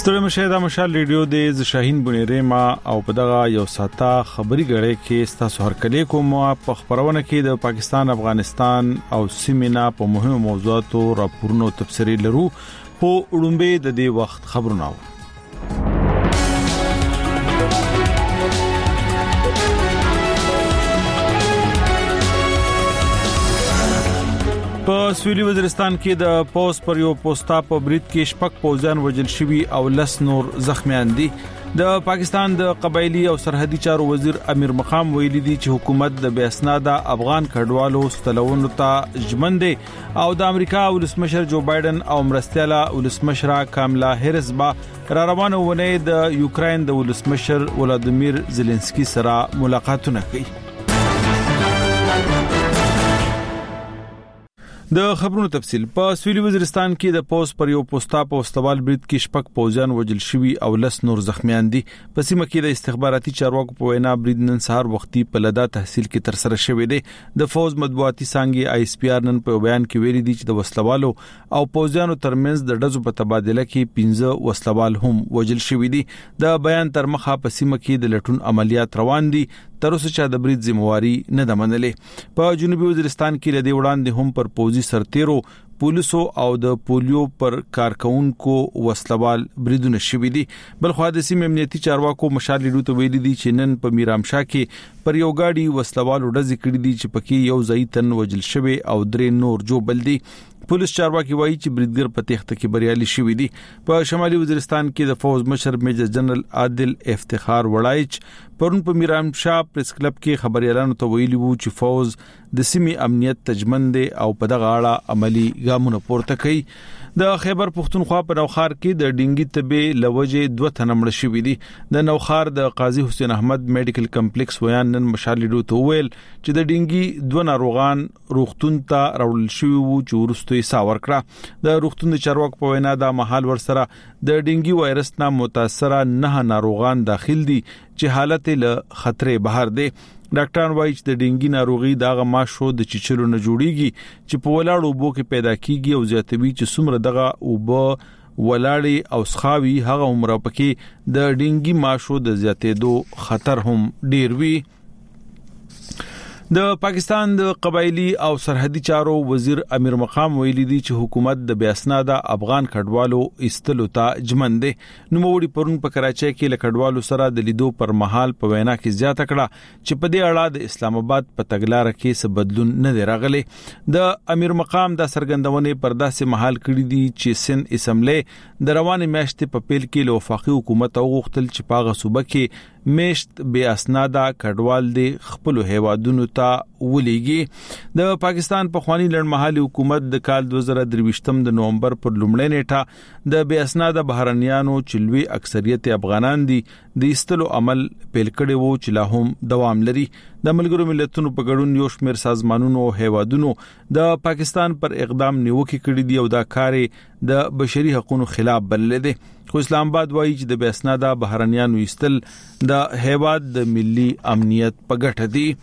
ستړي مشه مشال ریډیو د شاهین بنيره ما او په دغه یو ساته خبري غړې کې ستاسو هر کلی کوم په خبرونه کې د پاکستان افغانستان او سیمه په مهمو موضوعاتو راپورونو تفسیری لرو په وړاندې د دې وخت خبرونه په سویلي وزیرستان کې د پوس پر یو پوسټا په برید کې شپږ پوځیان وژل شوي او لس نور زخمیان دي د پاکستان د قبایلی او سرحدي چارو وزیر امیر مقام ویلي دي چې حکومت د بے اسناده افغان کډوالو ستلونو ته ژمن دي او د امریکا ولسمشر جو بایدن او مرستياله ولسمشر کاملا هریس با را روانه ونه د یوکرين د ولسمشر ولادیمیر زيلنسکي سره ملاقاتونه کوي د خبرونو تفصيل په سویلي وزیرستان کې د پوس پر یو پوسټا په استوال برید کې شپږ پوځیان وژل شوي او لس نور زخمیان دي په سیمه کې د استخباراتي چارواکو په وینا برید نن سهار وختي په لدا تحصیل کې تر سره شوې دي د فوز مطبوعاتي څنګه آی اس پی آر نن په بیان کې ویلي دي چې د وسلوالو او پوځیانو ترمنځ د ډزو په تبادله کې 15 وسلوال هم وژل شوي دي د بیان تر مخه په سیمه کې د لټون عملیات روان دي تر اوسه چې د برید ذمہواری نه ده منلې په جنوبي وزیرستان کې لدی وړاندې هم پر پوځي سرتیرو پولیسو او د پولیو پر کارکونکو وسلوال بریدونه شوي دي بل خو د سیمې امنیتي چارواکو مشال لیدو ته ویلي دي چې نن په میرامشاه کې پر یو گاډي وسلوال ډزې کړې دي چې پکې یو ځای تن وژل شوی او درې نور جوړ دي پولیس چارواکي وایي چې بریدګر په تخته کې بریالي شوی دي په شمالي وزیرستان کې د فوز مشر میجر جنرال عادل افتخار وړایچ پرون په میرامشاه پریس کلب کې خبريالانو ته ویلي وو چې فوز د سیمې امنیت تجمن دي او په دغه اړه عملی ګامونه پورته کوي د خیبر پختونخوا په نوخار کې د ډینګي تبه لوجه 2 تنه مړ شوي دي د نوخار د قاضي حسین احمد میډیکل کمپلیکس ویان نن مشال لیدو ته ویل چې د ډینګي 2 ناروغان روغتون ته راول شوي وو چې ورستوي ساور کړه د روغتون د چارواکو په وینا د محل ورسره د ډینګي وایرس نه متاثره 9 ناروغان داخل دي چې حالت له خطرې بهر دي ډاکټران وایي چې د ډینګي ناروغي دغه ماشو د چچلو نه جوړیږي چې په ولاړو بو کې پیدا کیږي او زیاتوي چې څومره دغه او بو ولاړی او سخاوي هغه عمر پکې د ډینګي ماشو د زیاتېدو خطر هم ډیر وي د پاکستان د قبایلی او سرحدي چارو وزیر امیر مقام ویلي دي چې حکومت د بے اسناده افغان کډوالو استلو ته ژمن دي نو موري پرون په کراچۍ کې لکډوالو سره د لیدو پر مهال په وینا کې زیاته کړه چې په دې اړه د اسلام آباد په تګلارې کې څه بدلون نه دی راغلی د امیر مقام د سرګندونې پر داسې مهال کړی دي چې سن اسمبلی د روانه میاشتې په پیل کې له وفاقي حکومت غوښتل چې پاغه صوبه کې میشت بے اسناده کډوال دي خپل هیوادونو ته ولېږي د پاکستان په خواني لړمحلي حکومت د کال 2023 د نومبر پر لومړۍ نیټه د بے اسناده بهرنیانو چلوي اکثریت افغانان دي د استلو عمل پیل کړي وو چې لا هم دوام لري د ملګرو ملتونو په ګډون یو شمېر سازمانونو او هیوادونو د پاکستان پر اقدام نیوکه کړې دي او دا کار د بشري حقوقو خلاف بلل دي خو اسلام آباد وایي چې د بے اسناده بهرنیانو استل د هیواد د ملي امنیت په ګټه دي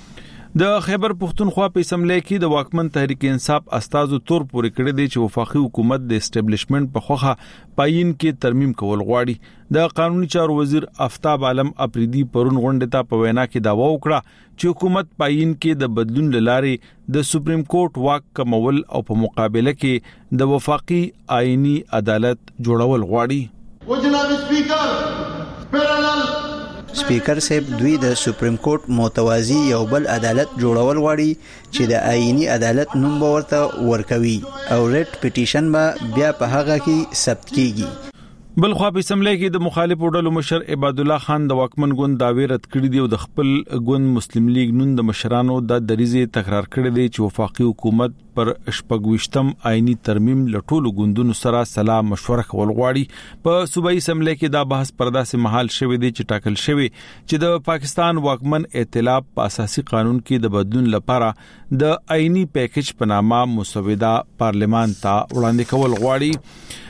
د خیبر پختونخوا په اسمبلی کې د واکمن تحریک انصاف استازو تور پورې کړی دی چې وفاقي حکومت د اسټابلیشمنت په خوخه پاین کې ترمیم کول غواړي د قانوني چارو وزیر آفتاب عالم اپریدي پرون غونډه ته په وینا کې داوا وکړه چې حکومت پاین کې د بدلون لارې د سپریم کورټ واک کمول او په مقابله کې د وفاقي آئینی عدالت جوړول غواړي او جناب سپیکر پیرالل سپیکر صاحب دوی د سپریم کورټ متوازی یو بل عدالت جوړول غواړي چې د آئینی عدالت نوم ورته ورکوي او ریټ پټیشن به بیا په هغه کې ثبت کیږي بل خو په اسمبلی کې د مخالفو ډلو مشر عباد الله خان د واکمن ګوند داوی رد کړی دی او د خپل ګوند مسلم لیگ نون د مشرانو د دریزه تکرار کړی دی چې وفاقي حکومت پر شپږوشتم آئینی ترمیم لټولو ګوندونو سره سلا مشوره کول غواړي په صوبایي اسمبلی کې دا بحث پردا سه محل شوی دی چې ټاکل شوی چې د پاکستان واکمن ائتلاف په اساسي قانون کې د بدلون لپاره د آئینی پیکج په نامه مسوده پارلمان ته وړاندې کول غواړي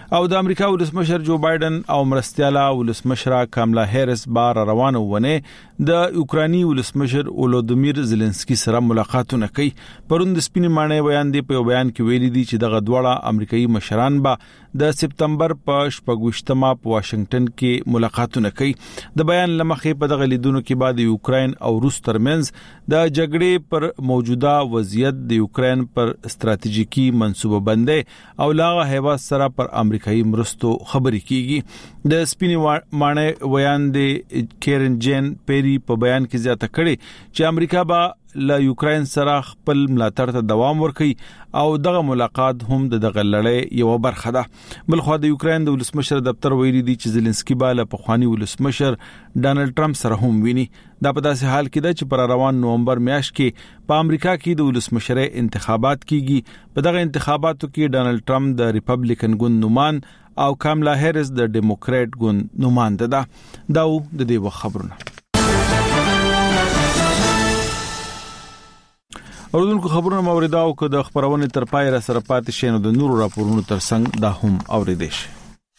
او د امریکا ولسمشر جو بایدن او مرستياله ولسمشره کاملا هریس بار روانه ونه د یوکراني ولسمشر اولودیمیر زيلنسکي سره ملاقاتونه کوي. پروند سپینې مانې بیان دی په بیان کې ویلي دي چې دغه دواړه امریکایي مشران به د سپتمبر په 28مه په واشنگټن کې ملاقاتونه کوي. د بیان لمخې په دغه لیدونو کې بعد یوکرين او روس ترمنځ د جګړې پر موجوده وضعیت د یوکرين پر ستراتیژیکي منصوبه بندي او لاغه هیواد سره پر امریکایي مرستو خبرې کیږي. د سپینې مانې بیان دی کیرن جین پیری په بیان کې زیاته کړي چې امریکا به له یوکرين سره خپل ملاتړ ته دوام ورکړي او دغه ملاقات هم دغه لړۍ یو برخه ده. بلخو د یوکرين د ولسمشر دفتر ویلي دی چې زيلنسکي بالا په خواني ولسمشر ډانلډ ټرمپ سره هم ویني. دا په داسې حال کې ده چې پر روان نومبر میاشت کې په امریکا کې د ولسمشر انتخابات کیږي. په دغه انتخاباتو کې ډانلډ ټرمپ د ریپبلیکن ګوند نومان او کاملا هریس د ډیموکرات ګوند نماینده ده. دا د دې خبرونه. اوردونکو خبرونه موریدا او که د خبرونه تر پای را سره پاتې شین او د نورو راپورونو ترڅنګ دا هم اوریدل شي.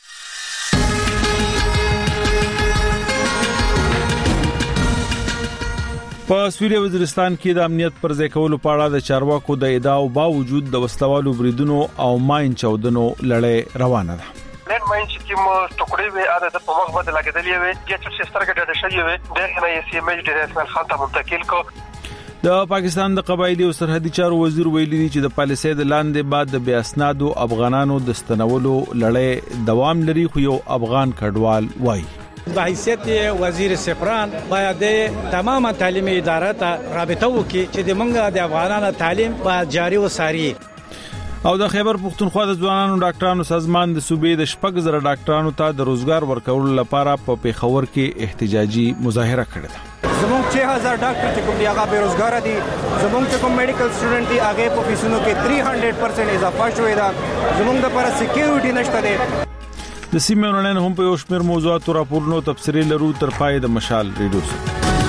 په سوریه وزیرستان کې د امنیت پر ځای کولو په اړه د چارواکو د ادعاو باوجود د وسلوالو بریدونو او ماین چاودنو لړۍ روانه ده. لن ماین چې کوم ټوکړې وي اده د په مخ باندې لګیدلې وي چې څه سترګې ډډه شوی وي دغه نه یې سیمه د رسمل خان ته منتقل کو. د پاکستان د قبایلی او سرحدي چارو وزیر ویلي دی چې د پالیسۍ د لاندې بعد د بیا اسنادو افغانانو د ستنولو لړۍ دوام لري خو یو افغان کډوال وایي به حیثیت وزیر سپران باید تماما تعلیمي اداره ته رابطه وکړي چې د منګه د افغانانو تعلیم باید جاری وساري. او د خیبر پختونخوا د ځوانانو ډاکټرانو سازمان د صوبې د شپږ زره ډاکټرانو ته د روزګار ورکولو لپاره په پیښور کې احتجاجي مظاهره کړې ده. زموږ 6000 ډاکټر چې کوم دی هغه بیروزګار دي. زموږ چې کوم میډیکل سټوډنټ دي هغه په فیسونو کې 300% اضافه شوې ده. زموږ د پر سکیورټي نشته ده. د سیمې ورنن هم په یو شمېر موضوعاتو راپورونو تفصیلي لرو تر پای د مشال ریډیو.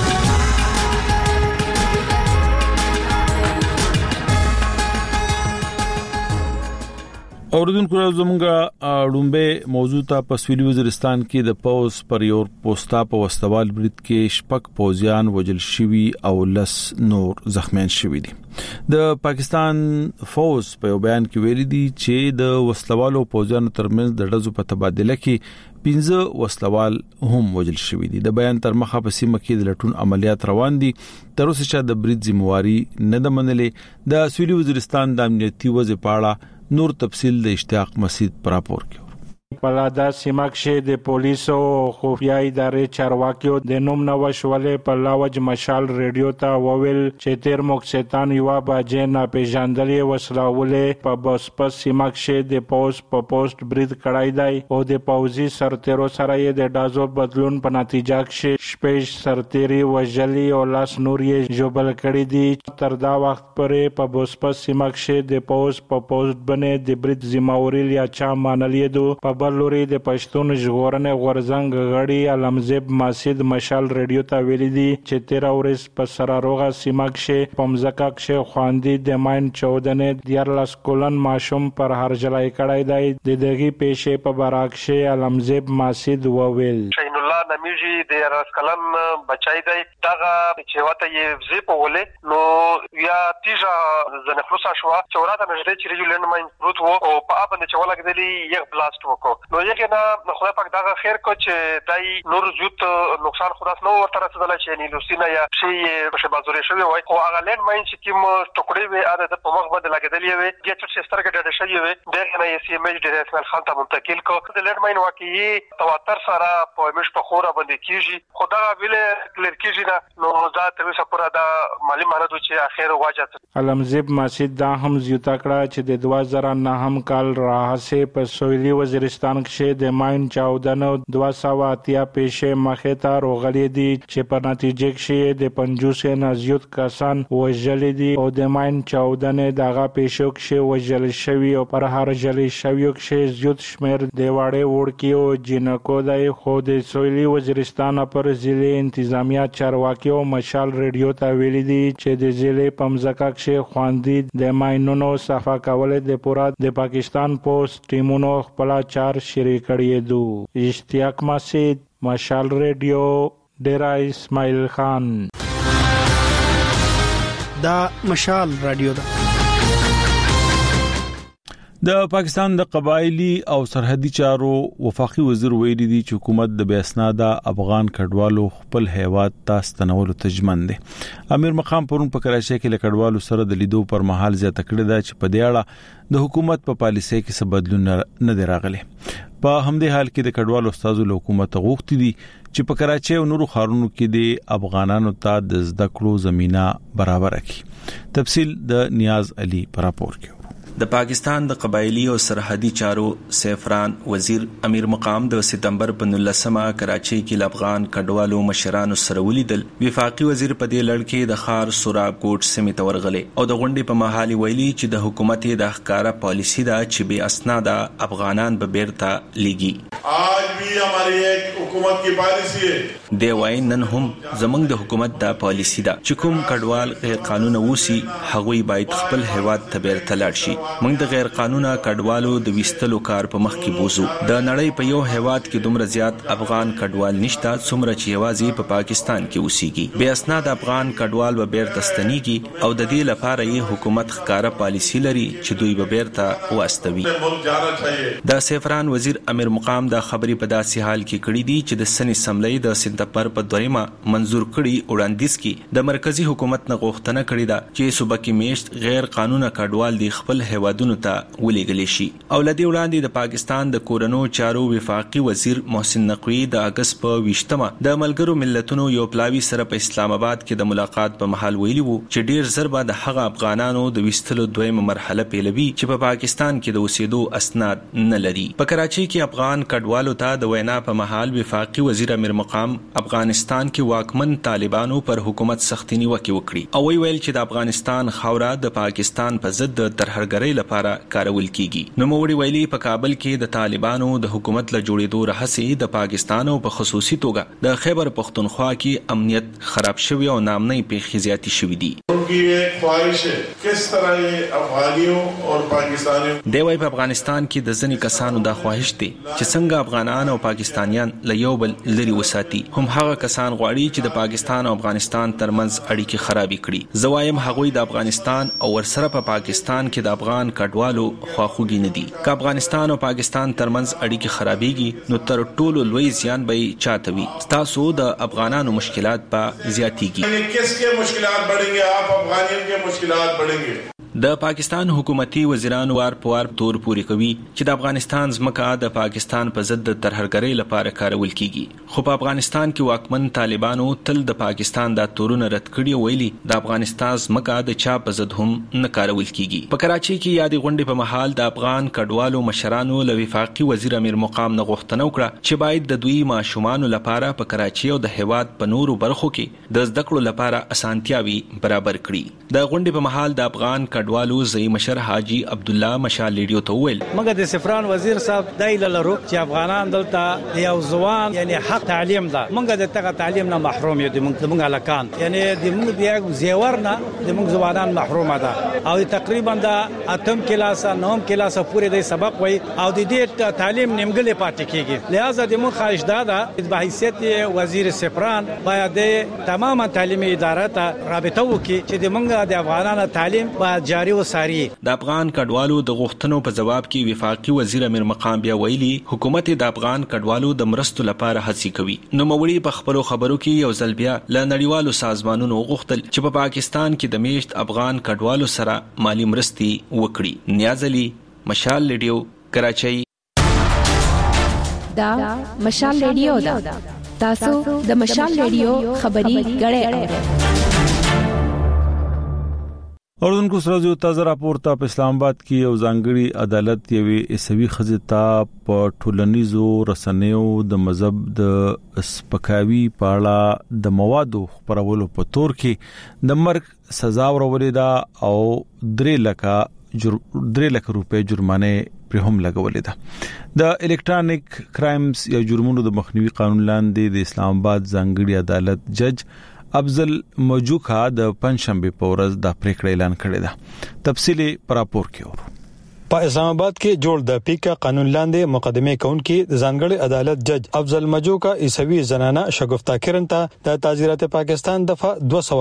اوردونکو زمونږه ډومبه موضوع ته په سویلي وزیرستان کې د پوز پر یو پوسټا په وستوال برید کې شپږ پوزیان وجل شوی او لس نور زخمیان شوی دي. د پاکستان فوز په بیان کې ویلي دي چې د وسلوالو پوزیانو ترمنځ د ډزو په تبادله کې 15 وسلوال هم وجل شوی دي. د بیان تر مخه په سیمه کې د لټون عملیات روان دي. تر اوسه چې د برید ذمہواری نه ده منلې. د سویلي وزیرستان د امنیتي وضع په اړه نور تفصیل د اشتیاق مسعود پر راپور کې. پلادا سیماکشه د پولیسو خفیه ادارې چارواکیو د نوم نو شولې په لاوج مشال ریډیو ته وویل چې تیر مقصدان یو باجه نه پیژندلې وسلاولې په بسپس سیماکشه د پوسټ برید کړای دی او د پوزي سرتیرو سره د دازو بدلون په نتیجه کې شپږ سرتیري وجلی او لاس نورې جوبل کړی دي. تر دا وخت پورې په بسپس سیماکشه د پوسټ باندې د برید ذمہواری یا چا منلې دو بلوري د پښتون ژغورنې غورزنګ غړي علمزیب ماسید مشال ریډیو ته ویلي دي چې 13 ورځ په سراروغه سیمه کې پمزکا کې خواندي د ماین 14 14 کولن ماشوم پر هرجلای کړای دی. د دغه پیښې په براکشه علمزیب ماسید وویل شین الله نمیږي د راسکلن بچای دی دغه چې وته یې زی په ولې نو یا تیجا زنخلوسا شو چې وراته نشته چې ریجولن ماین پروت وو او په اپ باندې چې ولګدلی یو بلاست وکړو. نو یګه نه خدای پاک دغه خیر کو چې دای نور زوت نقصان خلاص نو ورته رسیدل چې نه لوسینه یا شی په بازورې شوی وای او هغه لین ماین چې کوم ټوکړې وي اده د په مخ باندې لګیدلې وي چې څه سترګې ډډه شوی وي دغه نه یې سیمه د رسمل خان ته منتقل کو. د لین ماین واقعي تواتر سره په مش په خوره باندې کیږي خدای ویله کلیر کیږي نو ذات وسه پورا د مالی مانو چې اخر واجت. علمزیب ماسید دا هم زیاته کړه چې د 2009 کال راهسه په سویلي وزیرستان کې د ماین 14 280 پیښې مخه ته روغلي دي چې په نتیجه کې د 50 نه زیات کسان وژل دي او د ماین 14 دغه پیښو کې وژل شوی او پر هر ژل شوی کې زیات شمیر د واړې وړکیو جنکو د خو د سویلي شمالي وزیرستان پر ضلع انتظامیه چارواکي او مشال ریډیو ته ویلي دي چې د ضلع په مځکه کې خواندي د ماینونو صفا کول د پورا د پاکستان پوسټ ټیمونو خپل چار شریک کړی دي. اشتیاق مسجد، مشال ریډیو، ډیرا اسماعیل خان. دا مشال رادیو ده. د پاکستان د قبایلی او سرحدي چارو وفاقي وزیر ویلي دی چې حکومت د بیاسناده افغان کډوالو خپل هیواد ته ستنولو تجمن دي. امیر مقام پرون په کراچۍ کې له کډوالو سره د لیدو پر مهال زیاته کړې ده چې په دې اړه د حکومت په پالیسۍ کې څه بدلون نه دی راغلی. په همدې حال کې د کډوالو استادو له حکومت غوښتي دي چې په کراچۍ او نورو ښارونو کې د افغانانو ته د زده کړو زمينه برابر کړي. تفصیل د نیاز علي پر راپور کې. د پاکستان د قبایلی او سرحدي چارو سیفران وزیر امیر مقام د سپتمبر په 19مه کراچۍ کې افغان کډوالو مشرانو سره ولیدل. وفاقي وزیر په دې لړ کې د خار سوراب کوټ سیمې ته ورغلی او د غونډې په مهال ویلي چې د حکومت د ښکارا پالیسی دا چې به اسناد افغانان به بیرته لیږي. आज भी हमारी एक हुकूमत की पॉलिसी है. دی وای نن هم زمنګ د حکومت دا پالیسی دا چې کوم کډوال غیر قانوني وسی هغوی باید خپل هیواد ته بیرته لاړ شي. موږ د غیر قانوني کډوالو د وستلو کار په مخ کې بوزو. د نړۍ په یو هیواد کې دومره زیات افغان کډوال نشته څومره چې یوازې په پاکستان کې اوسېږي. بې اسناد افغان کډوال به بیرته ستنېږي او د دې لپاره یې حکومت ښکارا پالیسی لري چې دوی به بیرته واستوي. د سیفران وزیر امیر مقام دا خبري په داسې حال کې کړې دي چې د سن اسمبلی د سپتمبر په 2مه منزور کړي وړاندیز کې د مرکزی حکومت نه غوښتنه کړې ده چې صوبه کې میشت غیر قانوني کډوال د خپل هیوادونو ته ولېږل شي. او لدی وړاندې د پاکستان د کورونو چارو وفاقي وزیر محسن نقوی د اگست په 20مه د ملګرو ملتونو یو پلاوی سره په اسلام آباد کې د ملاقات په محل ویلي وو چې ډیر زر به د هغه افغانانو د وستلو دویمه مرحله پیلوي چې په پاکستان کې د اوسېدو اسناد نه لري. په کراچۍ کې افغان کډوالو ته د وینا په محل وفاقي وزیر امیر مقام افغانستان کې واکمن طالبانو پر حکومت سختي نیوکه وکړي او ویل چې د افغانستان خاوره د پاکستان په ضد د ترهګرۍ لپاره کارول کیږي. نو موړي ویلي په کابل کې د طالبانو د حکومت له جوړېدو راهسي د پاکستان او په خصوصي توګه د خیبر پختونخوا کې امنیت خراب شوی او نامنۍ پیښې زیاتې شوې دي. دی وايي په افغانستان کې د ځینې کسانو دا خواهش دي چې څنګه افغانان او پاکستانیان له یو بل لري وساتي. هم هغه کسان غواړي چې د پاکستان او افغانستان ترمنځ اړیکې خرابې کړي. زوایم هغوی د افغانستان او ورسره په پاکستان کې د افغان کډوالو خواخوږي نه دي. که افغانستان او پاکستان ترمنځ اړیکې خرابېږي نو تر ټولو لوی زیان به چاته وي. تاسو د افغانانو مشکلات په زیاتېږي. کس کے مشکلات بڑھیں گے؟ آپ افغانیوں کے مشکلات بڑھیں گے. د پاکستان حکومتي وزیرانو وار په وار تور پوری کوي چې د افغانستان ځمکه د پاکستان په ضد ترهګرۍ لپاره کارول کیږي. خو په افغانستان کې واکمن طالبانو تل د پاکستان د تورونه رد کړي ویلي د افغانستان ځمکه د چا په ضد هم نه کارول کیږي. په کراچۍ کې یادې غونډې په محل د افغان کډوالو مشرانو له وفاقي وزیر امیر مقام نه غوښتنه وکړه چې باید د دوی ماشومانو لپاره په کراچۍ او د هیواد په نورو برخو کې د زده کړو لپاره اسانتیاوي برابر کړي. د غونډې په محل د افغان کډوالو ځای مشر حاجی عبد الله مشال لیډیو ته ویل موږ د سفران وزیر صاحب دایله لرو چې افغانان دلته یو ځوان یعنی حق تعلیم ده. موږ د تغه تعلیم نه محروم یو د موږ الکان یعنی د موږ د زیورنا د موږ ځوانان محروم ده او تقریبا د اتم کلاسه نوم کلاسه پورې د سبق وای او د دې تعلیم نیمګړی پاتې کیږي. لہذا د موږ خواهش ده د حیثیت وزیر سفران باید تماما تعلیمي اداره ته رابطه وکړي چې د موږ د افغانانو تعلیم باید جاری د افغان کډوالو د غوښتنو په جواب کې وفاقي وزیر امیر مقام بیا ویلي حکومت د افغان کډوالو د مرستو لپاره هڅې کوي. نو موړي په خبرو کې یو ځل بیا له نړیوالو سازمانونو غوښتل چې په پاکستان کې د میشت افغان کډوالو سره مالی مرستې وکړي. نیاز علي، مشال لیډیو، کراچۍ. دا مشال لیډیو دا تاسو د مشال لیډیو خبري غړې اوردونکو سره یو تازه راپور ته په اسلام آباد کې یو ځانګړي عدالت یوې اسوي خزتا په ټولنیزو رسنیو د مذهب د سپکاوي په اړه د موادو خبرولو په تور کې د مرګ سزا ورولې ده او 3 لک روپے جرمانه پر هم لګولې ده. د الکترونیک کرایمز یا جرمونو د مخنیوي قانون لاندې د اسلام آباد ځانګړي عدالت جج افضل موجوکا د پنځشنبه په ورځ د پریکړې اعلان کړی ده. تفصیلی پر راپور کې ورو. په اسلام آباد کې جوړ د پیکا قانون لاندې مقدمه کونکي د ځانګړي عدالت جج افضل مجوکا عیسوی زنانه شګفتا کرن ته د تعزیرات پاکستان دفعه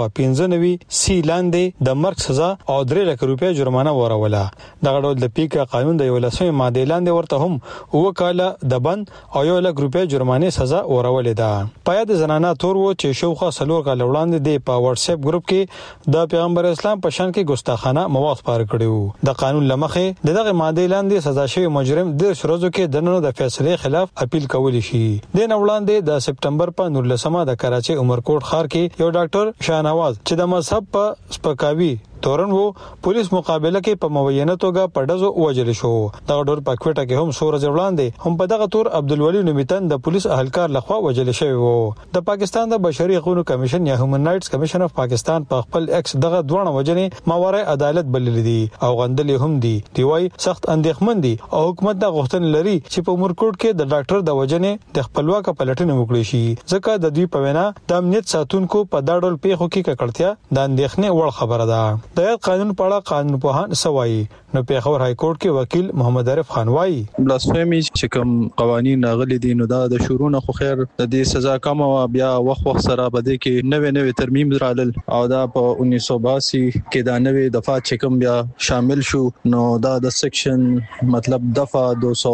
295 سی لاندې د مرګ سزا او 3 لک روپیا جرمانه وروله. دغه ډول د پیکا قانون د 11 ماده لاندې ورته هم وکاله د بند او 1 لک روپیا جرمانه سزا ورولې ده. پایا د زنانه تور و چې شوخه سلور کال وړاندې د په واتس اپ ګروپ کې د پیغمبر اسلام په شان کې ګستاخانه مواد خبر کړیو. د قانون لمخه دغه ماده لاندې سزا شوی مجرم د شروزو کې دنه د فیصله خلاف اپیل کولی شي. د وړاندې د سپټمبر په 19 د کراچي عمرکوټ ښار کې یو ډاکټر شاهنواز چې د مذهب په سپکاوي تورن وو پولیس مقابله کې په مبینه توګه په ډزو وجل شو. دغه ډول په کوټه کې هم سور ځوړاندې هم په دغه تور عبدالولي نومیتن د پولیس اهلکار لخوا وجل شوی وو. د پاکستان د بشري حقوقو کمیشن یا هیومن رائټس کمیشن اف پاکستان په خپل ایکس دغه دوه وجنې ماوراء عدالت بلل دي او غندلې هم دي. دی وايي سخت اندېښمن دي او حکومت د غوښتنې لري چې په عمرکوټ کې د ډاکټر د وجنې د خپلواک پلټنه وکړي شي ځکه د دوی په وینا د امنیت ساتونکو په دا ډول پیښو کې ککړتیا د اندېښنې وړ خبره ده. د قانون په اړه قانون پوهان سوایي نو پیښور های کورټ کې وکیل محمد عارف خان وایي بلاسفیمی چې کوم قوانین ناغلي دي نو دا د شورونه خو خیر د دې سزا کم او بیا وخت سره بده کې نوې ترمیم رالل او دا په 1982 کې دا نوې دفعه چې کوم بیا شامل شو نو دا د سیکشن مطلب دفعه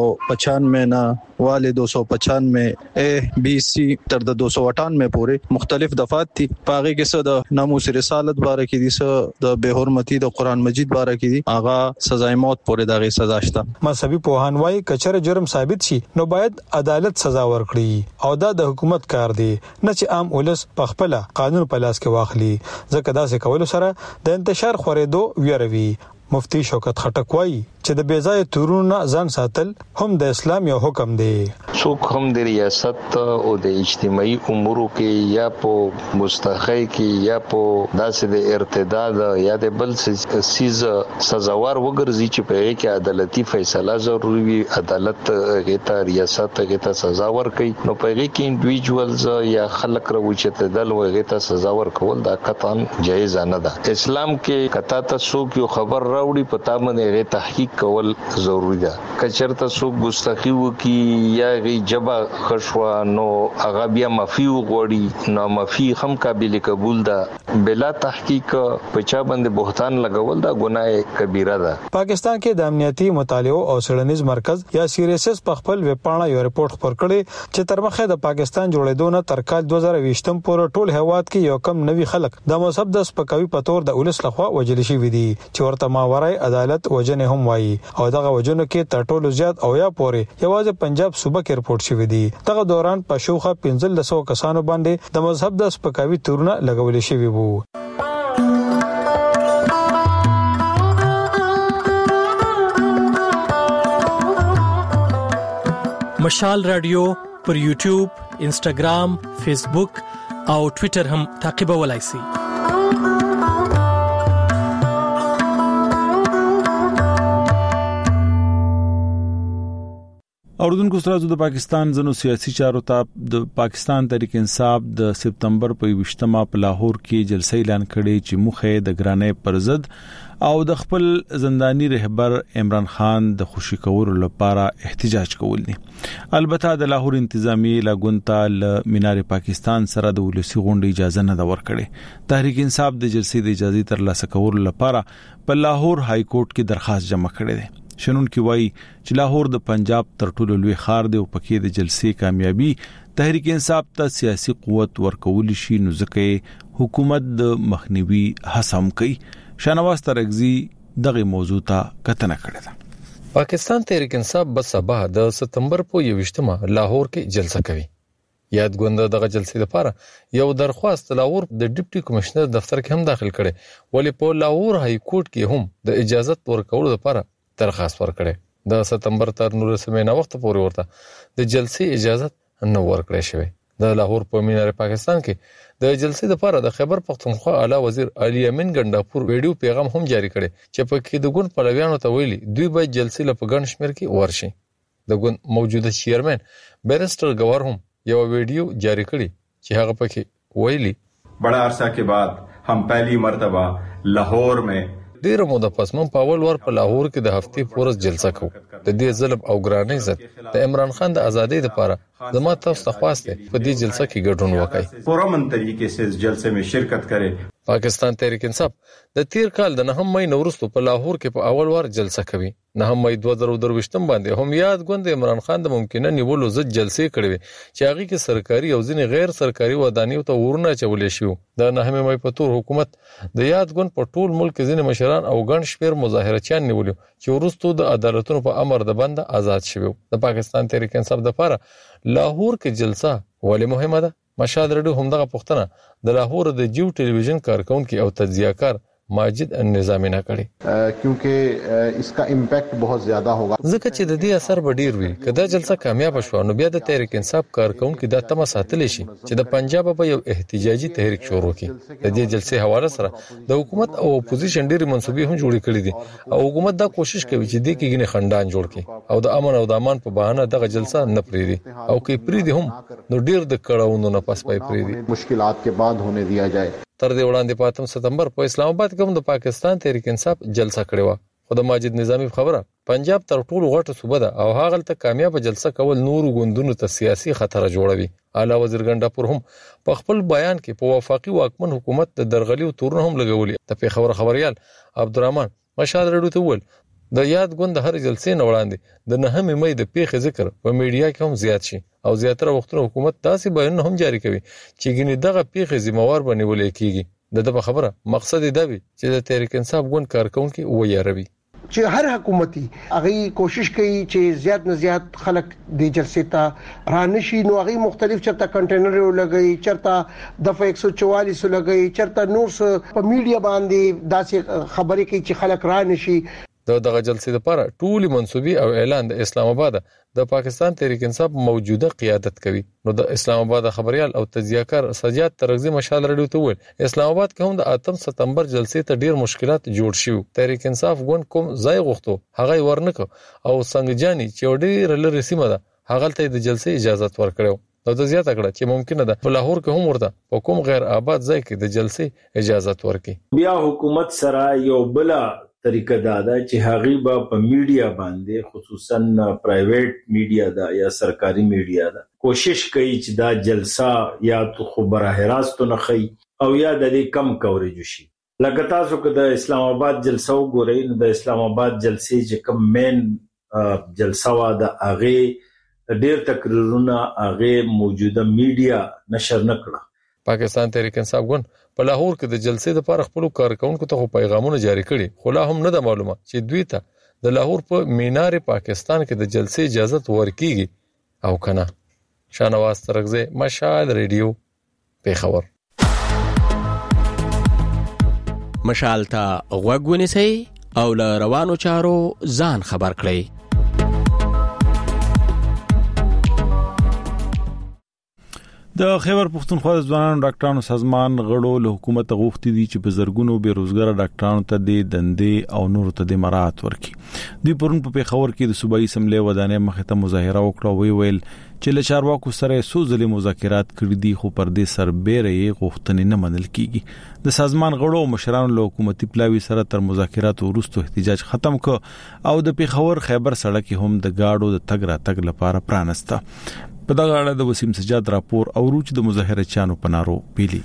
295 نه والے 295 اے بی سی تر د 298 پورې مختلف دفعات دي. پاغه کې څه د ناموس رسالت باره کې دي څه د بے حرمتی د قران مجید باره کې دي هغه سزا موت پورې دغه سزا شته. مذهبي پوهان وايي کچره جرم ثابت شي نو باید عدالت سزا ورکړي او دا د حکومت کار دی نه چې عام ولس په خپل قانون په لاس کې واخلي ځکه دا څه کول سره د انتشار خورېدو ویروي. مفتی شوکت خټک وایي چې د بیځای تورونه ځان ساتل هم د اسلام یو حکم دی. څوک هم د ریاست او د اجتماعي امورو کې یا په مستحقي کې یا په داسې د ارتداد یا د بل سیز سزاوار وګرځي چې په کې عدالتي فیصله ضروري وي عدالت غیته ریاست غیته سزا ورکړي نو په کې انډیویډوالز یا خلک راوچته دل وغیته سزا ورکول دا قطعا جایز نه ده. اسلام کې کته تاسو یو خبر راوړي پتا باندې غي تحقیق کول ضروری ده. کچرته سو ګستاخی وکي یا غي جبا خشوا نو هغه بیا معافي وغوړي نو معافي هم قابل قبول ده بلا تحقیق پچا باندې بهتان لګول دا ګناه کبیره ده. پاکستان کې د امنیتي مطالعو او څېړنیز مرکز یا سیریسس په خپل ویب پاڼه یو رپورت خبر کړی چې تر مخه د پاکستان جوړېدو نه تر کال 2020 پورې ټول هیواد کې یو کم نوي خلک د مذهب د سپکاوي په تور د ولس لخوا وجل شوی دي چې ورته ماوراء عدالت وجنه هم وایي او دغه وجنو کې تر ټولو زیات او یا پورې یوازې پنجاب صوبه کې رپورت شوی دی. دغه دوران په شوخه 1500 کسانو باندې د مذهب د سپکاوي تورونه لګول شوی وو. مشال رادیو پر یوټیوب، انسټاګرام، فیسبوک او ټوئیټر هم تعقیبولای شئ. اوردونکو ستاسو د پاکستان زنو سیاسي چارو ته د پاکستان تحریک انصاف د سپتمبر په 28 په لاهور کې جلسه اعلان کړي چې مخه د ګرانې پر ضد او د خپل زنداني رهبر عمران خان د خوشی کولو لپاره احتجاج کول دي. البته د لاهور انتظامی لاګونتا ل مینار پاکستان سره د ولسی غونډې اجازه نه ورکړي. تحریک انصاف د جلسې د اجازه ترلاسه کولو لپاره په لاهور های کورټ کې درخواست جمع کړی دی. شنون کی وای چې لاهور د پنجاب تر ټولو لوی ښار دی او پکې د جلسې کامیابی تحریک انصاف ته سیاسي قوت ورکول شي نو ځکه حکومت د مخنیوي حسم کوي. شاهنواز ترغزی دغه موضوع ته کتنه کړې ده. پاکستان تحریک انصاف به سبا د سپتمبر په 28 لاهور کې جلسه کوي. یاد غونډه دغه جلسې لپاره یو درخواست لاهور د ډیپټي کمشنر دفتر کې هم داخل کړي ولی په لاهور های کورټ کې هم د اجازه ورکولو لپاره درخواست ورکړي. د سپتمبر تر 19 وخت پورې ورته د جلسې اجازه نه ورکړې شوې. د لاهور په مینار پاکستان کې د جلسې لپاره د خیبر پختونخوا اعلی وزیر علي امین ګنداپور ویډیو پیغام هم جاری کړي چې په کې د ګوند پلویانو ته ویلي دوی به جلسې لپاره ګڼ شمېر کې ورشي. د ګوند موجوده چیرمن بیرسټر گوهر هم یو ویډیو جاری کړي چې هغه پکې ویلي بڑا عرصہ کے بعد ہم پہلی مرتبہ لاہور میں ډیر موده پس من په اول ور په لاهور کې د هفتې پورس جلسه کوو. د دې ظلم او ګرانۍ ضد د عمران خان د ازادۍ لپاره زما تاسو ته خواسته په دې جلسه کې ګډون وکړئ. پرامن طریقې سے اس جلسے میں شرکت کرے. پاکستان تحریک انصاف د تیر کال د 9 مې نورستو په لاهور کې په اول ور جلسه کوي. 9 مې 2023 باندې هم یاد غوند عمران خان د ممکنه نیولو ضد جلسې کړې چې هغه کې سرکاري او ځینې غیر سرکاري ودانیو ته ورونه چولې شو. د 9 مې په تور حکومت د یاد غوند په ټول ملک ځینې مشران او ګڼ شمېر مظاهرچیان نیولو چې ورستو د عدالتونو په امر د بند آزاد شوی. د پاکستان تحریک انصاف د لپاره لاهور کې جلسه ولې مهمه ده؟ مشهد رډیو هم دغه پښتنه د لاهور د جیو ټلویزیون کارکونکو او تجزیه‌کار ماجد النظامی نه کړي کیونکه اس کا امپیکٹ بہت زیادہ ہوگا ځکه چې د دې اثر به ډیر وي. کله جلسه کامیاب شو نو بیا د تحریک انصاف کارکونکو د تمه ساتل شي چې د پنجاب په یو احتجاجي تحریک شروع کړي. د دې جلسې حواله سره د حکومت او اپوزیشن ډیر منسوبې هم جوړې کړې دي او حکومت دا کوشش کوي چې د کېګنې خندان جوړ کړي او د امن او د امان په بهانه دغه جلسه نه پریدي او کې پریدي هم نو ډیر د کړهونو نه پس پای پریدي مشکلات کے بعد ہونے دیا جائے. تر دې وړاندې په 8 ستمبر په اسلام آباد کې هم د پاکستان تحریک انصاف جلسه کړې و. خو د ماجد نظامی خبره پنجاب تر ټولو غټه صوبه ده او هغه ته کامیاب جلسه کول نور غوندونو ته سیاسي خطر جوړوي. اعلی وزیر ګنداپور هم په خپل بیان کې په وفاقي واکمن حکومت د درغلي او تورن هم لګولي. د پیښور خبريال عبدالرحمن مشهد رډیو ته ول د یاد غوند هر جلسې نه وړاندې د 9 مې د پیښې ذکر په میډیا کې هم زیات شي او زیاتره وختونه حکومت داسې بیان هم جاری کوي چې ګنې دغه پیښې ذمہوار بنول کېږي. د خبره مقصد دا وي چې د تحریک انصاف غوند کارکونکو ویاروي چې هر حکومتي هغه کوشش کوي چې زیات نه زیات خلک د جلسې ته رانشي. نو هغه مختلف چرته کنټینر لګي چرته دفعه 144 لګي چرته نور په میډیا باندې داسې خبرې کوي چې خلک رانشي. دغه جلسې لپاره ټولي منسوبي او اعلان د اسلام آباد د پاکستان تحریک انصاف موجوده قیادت کوي. نو د اسلام آباد خبريال او تجزیه‌کار سجاد ترغزی مشال رډیو ته ویل اسلام آباد کې هم د 8 ستمبر جلسې ته ډیر مشکلات جوړ شو. تحریک انصاف غوند کوم ځای غوښتو هغه ورنک او څنګهجاني چې ډیر لری سیمه ده هغه ته د جلسې اجازه ورکړو. نو د زیاته کړه چې ممکنه ده په لاهور کې هم ورته په کوم غیر آباد ځای کې د جلسې اجازه ورکړي. بیا حکومت سره یو بل طریقه دا ده چې هغه به په میډیا باندې خصوصا پرایویټ میډیا دا یا سرکاري میډیا دا کوشش کوي چې دا جلسه یا تو خبره راست نه خي او یا د دې کم کوریج شي. لکه تاسو که د اسلام آباد جلسه وګورئ نو د اسلام آباد جلسې چې کوم مین جلسه وا د هغه ډیر تقریرونه هغه موجوده میډیا نشر نکړه. پاکستان تحریک انصاف غوند په لاهور کې د جلسې لپاره خپل کارکونکو ته پیغامونه جاری کړي خو لا هم نه ده معلومه چې دوی ته د لاهور په مینار پاکستان کې د جلسې اجازه ورکیږي او کنه. شانواز ترغزی مشال ریډیو پیښور. مشال ته غوږ ونیسئ او له روانو چارو ځان خبر کړئ. د خیبر پختونخوا د ځوانانو ډاکټرانو سازمان غړو له حکومت غوښتي دي چې په زرګونو بیروزګار ډاکټرانو ته د دندې او نورو ته د مراحت ورکړي. دوی پرون په پیښور کې د صوبایي اسمبلی ودانې مخې ته مظاهره وکړه او ویل چې له چارواکو سره څو ځلې مذاکرات کړي دي خو پر دې سربېره یې غوښتنې نه منل کیږي. د سازمان غړو او مشرانو له حکومتي پلاوي سره تر مذاکراتو وروسته احتجاج ختم کړ او د پیښور خیبر سړک هم د گاډو د تګ راتګ لپاره پرانسته. په دغه اړه د وسیم سجاد راپور او روچ د مظاهره چانو پنارو پیلي.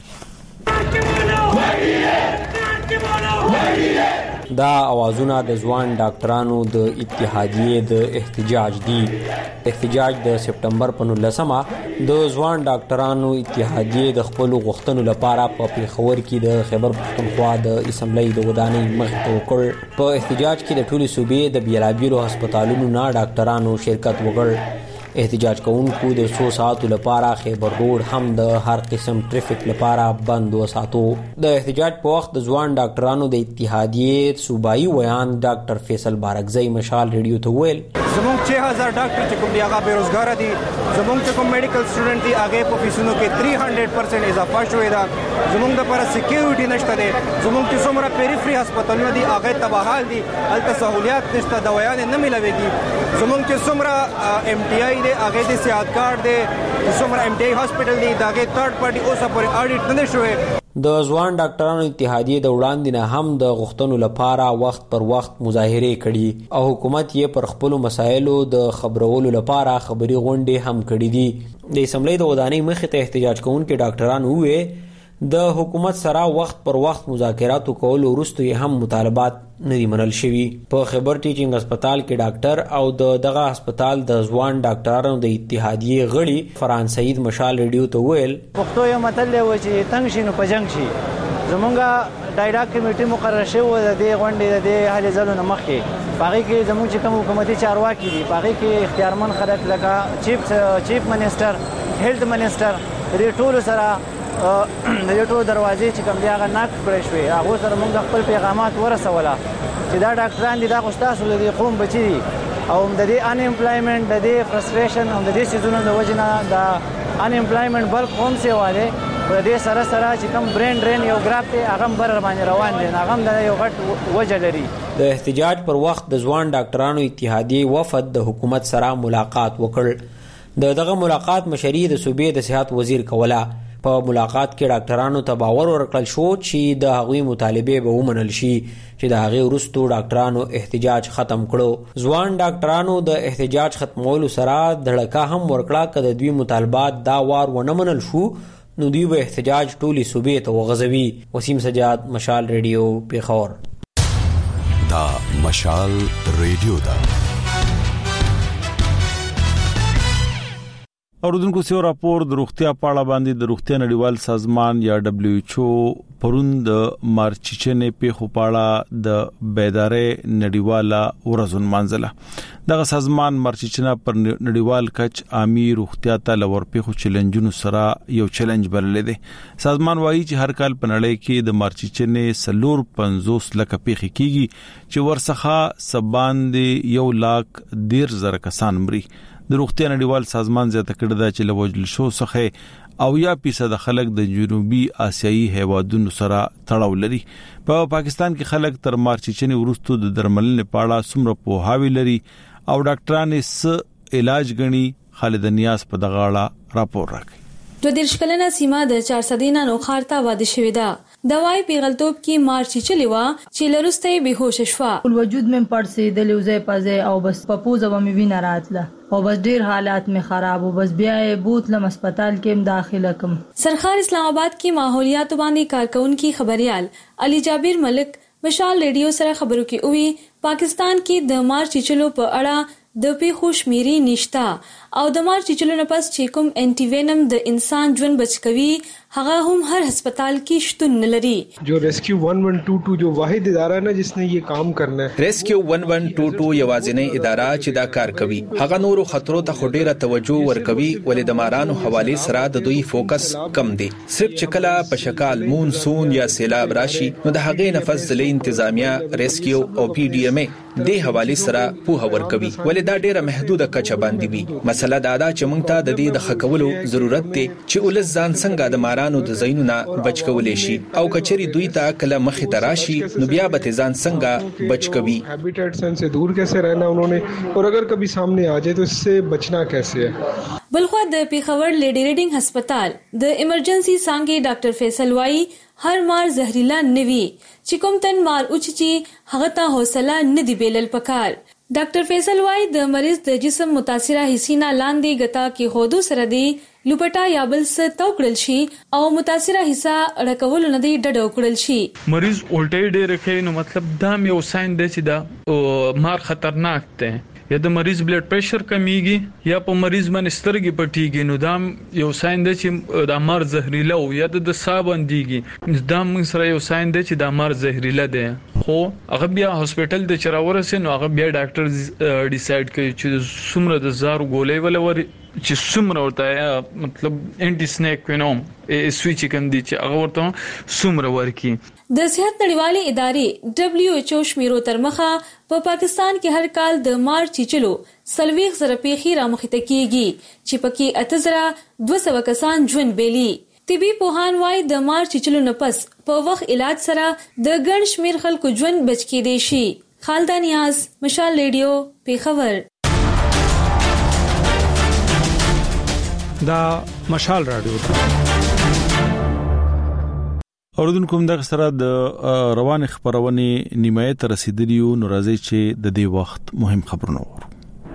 دا اوازونه د ځوان ډاکټرانو د اتحادیې د احتجاج دي. احتجاج د سپټمبر په 19مه د ځوان ډاکټرانو اتحادیې د خپل غوښتنو لپاره په پیښور کې د خیبر پختونخوا د اسمبلی د ودانۍ مخې ته وکړ. په احتجاج کې د ټولو صوبې د بیلابیلو هسپتالونو نه ډاکټرانو شرکت وکړ. احتجاج کوونکو د 100 ساعتو لپاره خیبر روډ هم د هر قسم ټریفیک لپاره بند وساتو. د احتجاج په وخت د ځوان ډاکټرانو د اتحادیې صوبایي ویان ډاکټر فیصل بارکزی مشال ریډیو ته ویل زمونږ 6000 ډاکټر چې کوم دی هغه بیروزګار دي. زمونږ چې کوم میډیکل سټوډنټ دي هغه په فیسونو کې 300% اضافه شوې ده. زمونږ د پر سکیورټي نشته ده. زمونږ چې څومره پیریفري هسپتالونه دي هغه تباهال دي. هلته سہولیات نشته، دوايان نه ملويږي. زمونږ چې څومره ایم ټي آی دی هغه د صحت کارت دی، څومره ایم ټي آی هسپتال دی داګه تھرد پارټي اوسه پورې اډیټ نه شوی. د ځوان ډاکټرانو اتحادیې د وړاندې نه هم د غوښتنو لپاره وخت پر وخت مظاهرې کړي او حکومت یې پر خپل مسایلو د خبرولو لپاره خبري غونډې هم کړې دي. د اسمبلی د ودانۍ مخې ته احتجاج کوونکي ډاکټران وویل د حکومت سره وخت پر وخت مذاکرات کول وروسته یې هم مطالبات نه دي منل شوي. په خیبر ټیچینګ هسپتال کې ډاکټر او دغه هسپتال د ځوان ډاکټرانو د اتحادیې غړي فرحان سعید مشال ریډیو ته ویل پښتو یو متل دی چې تنګ شي نو په جنګ شي. زمونږه ډایرا کمیټي مقرر شوی د دې غونډې د هلې ځلو نه مخکې باغې کې زموږ چې کوم حکومتي چارواکي دي باغې کې اختیارمن خلک لکه چیف منسٹر، هیلث منسٹر دې ټول سره د یو ټول دروازې چې کوم دی هغه ناک کړی شوی. هغه سره موږ خپل پیغامات ورسوله چې دا ډاکټران دي دا خو ستاسو د قوم بچي دي او د دې ان امپلایمنت د دې فرستریشن او د دې سيزونو د وجه نه د ان امپلایمنت بل قوم سي واله په دې سره چې کوم برین ډرین یو ګراف ته هغه بر باندې روان دي هغه د یو غټ وجه لري. د احتجاج پر وخت د ځوان ډاکټرانو اتحادیې وفد د حکومت سره ملاقات وکړ. دغه ملاقات مشري د صوبې د صحت وزیر کوله. په ملاقات کې ډاکټرانو ته باور ورکړل شو چې د هغوی مطالبه به ومنل شي چې د هغې وروسته ډاکټرانو احتجاج ختم کړو. ځوان ډاکټرانو د احتجاج ختمولو سره دړکه هم ورکړه که د دوی مطالبات دا وار ونه منل شو نو دوی به احتجاج ټولې صوبې ته وغځوي. وسیم سجاد، مشال ریډیو، پیښور. دا مشال ریډیو دا اوردونکو سیو راپور د روغتیا پاړه باندې د روغتیا نړیوال سازمان یا دبليو ایچ او پرون د مارچچنې په خپاړه د بیدارۍ نړیواله ورځ منځله. دغه سازمان مارچچنه پر نړیوال کچ عامي روغتیا ته لور په چیلنجونو سره یو چیلنج بلل دي. سازمان وایي چې هر کال په نړۍ کې د مارچچنې 50 لک پیخي کیږي چې ورڅخه سبان دي 1,10,000 کسان مري. د روغتیا نړیوال سازمان زیاته کړی دا چې لوجل شو څخه او یا پیسه د خلک د جنوبي آسیایي هیوادونو سره تړاو لري. په پاکستان کې خلک تر مارچچنې وروسته د درملنې پاړه سمره پوهاوی لري او ډاکټران یې علاج غني. خالد نیاز په دغه اړه راپور راکړي. 2 کلنه سیمه د 400 نه نوخارته واده شوې ده. دواي پیغلتوب کی مارچ چلی وا چې لرسته بهوش شوا. الوجود من پړسي د لوزه پازه او بس پپوزه و می وینه راتله او بس ډیر حالات می خراب او بس بیا بوتلم هسپتال کې داخله کم. سرخار اسلام آباد کی ماحولیات باندې کارکون کی خبريال علي جابر ملک مشال ریډیو سره خبرو کې اوی پاکستان کې د مارچ چلو په اړه د پیښو شمیرې نشتا او د مارچ چلو نه پس چې کوم انټي وینم د انسان ژوند بچ کوي هغه هم هر هسپتال کې شتون نه لري. جو ریسکیو 1122 جو واحد اداره نه جس نے یہ کام کرنا ہے. ریسکیو 1122 یوازینی اداره چې دا کار کوي هغه نورو خطرو ته خډيره توجه ورکوي ولې د مارانو حواله سره د دوی فوکس کم دی. صرف چې کله په شکل مونسون یا سیلاب راشي نو د هغې نفس ځلې انتظامیه ریسکیو او پی ډی ام د حواله سره په ور کوي ولې دا ډیره محدوده کچه باندې وي. مسله دا ده چې موږ ته د دې د خکولو ضرورت دی چې ولز ځان څنګه د مارانو د زینونو بچ کولې شي او کچري دوی ته کله مخې تراشي نو بیا به ځان څنګه بچ کوي. हैबिटेट से दूर कैसे रहना उन्होंने और अगर कभी सामने आ जाए तो इससे बचना कैसे है. بلخوا د پیښور لیډی ریډینګ هسپتال د ایمرجنسي څنګه ډاکټر فیصل وای هر مار زهريلا نوي چې کوم تن مار اوچي هغه ته حوصله نه دی بیلل پکار. ډاکټر فیصل وای د مریض د جسم متاثره حصینا لاندې غتا کې خودو سره دی لوپټا یا بل څه توکړل شي او متاثره حصہ رکول نه دی ډډ وکړل شي. مریض الټی ډېر کوي نو مطلب دا یو ساين دی چې دا مار خطرناک دی. یا د مریض بلډ پریشر کمیږي یا په مریض باندې سترګې پټیږي نو دا یو ساين دی چې د مار زهريلا او یا د صابندېږي دا موږ سره یو ساين دی چې د مار زهريلا دی. خو هغه بیا هسپټل د چرورسه نو هغه بیا ډاکټر ډیسایډ کوي چې څومره د زارو ګولې ولوري چې څومره ورته مطلب انټي سنیک وینوم سویچ کوم دي چې هغه ورته څومره ورکی. د صحت نړیوالې ادارې WHO شمیرو تر مخه په پاکستان کې هر کال د مار چیچلو 40,000 پیښې رامخته کیږي چې پکې 8,200 کسان ژوند بیلي. طبي پوهان وايي د مار چیچلو نه پس په وخت علاج سره د ګڼ شمیر خلکو ژوند بچ کېدی شي. خالده نیاز، مشال ریډیو، پیښور. دا مشال رادیو اوردونکو هم دغه سره د روان خبرونه نیمایه ته رسیدلیو. نو راځي چې د دې وخت مهم خبرونه ورو.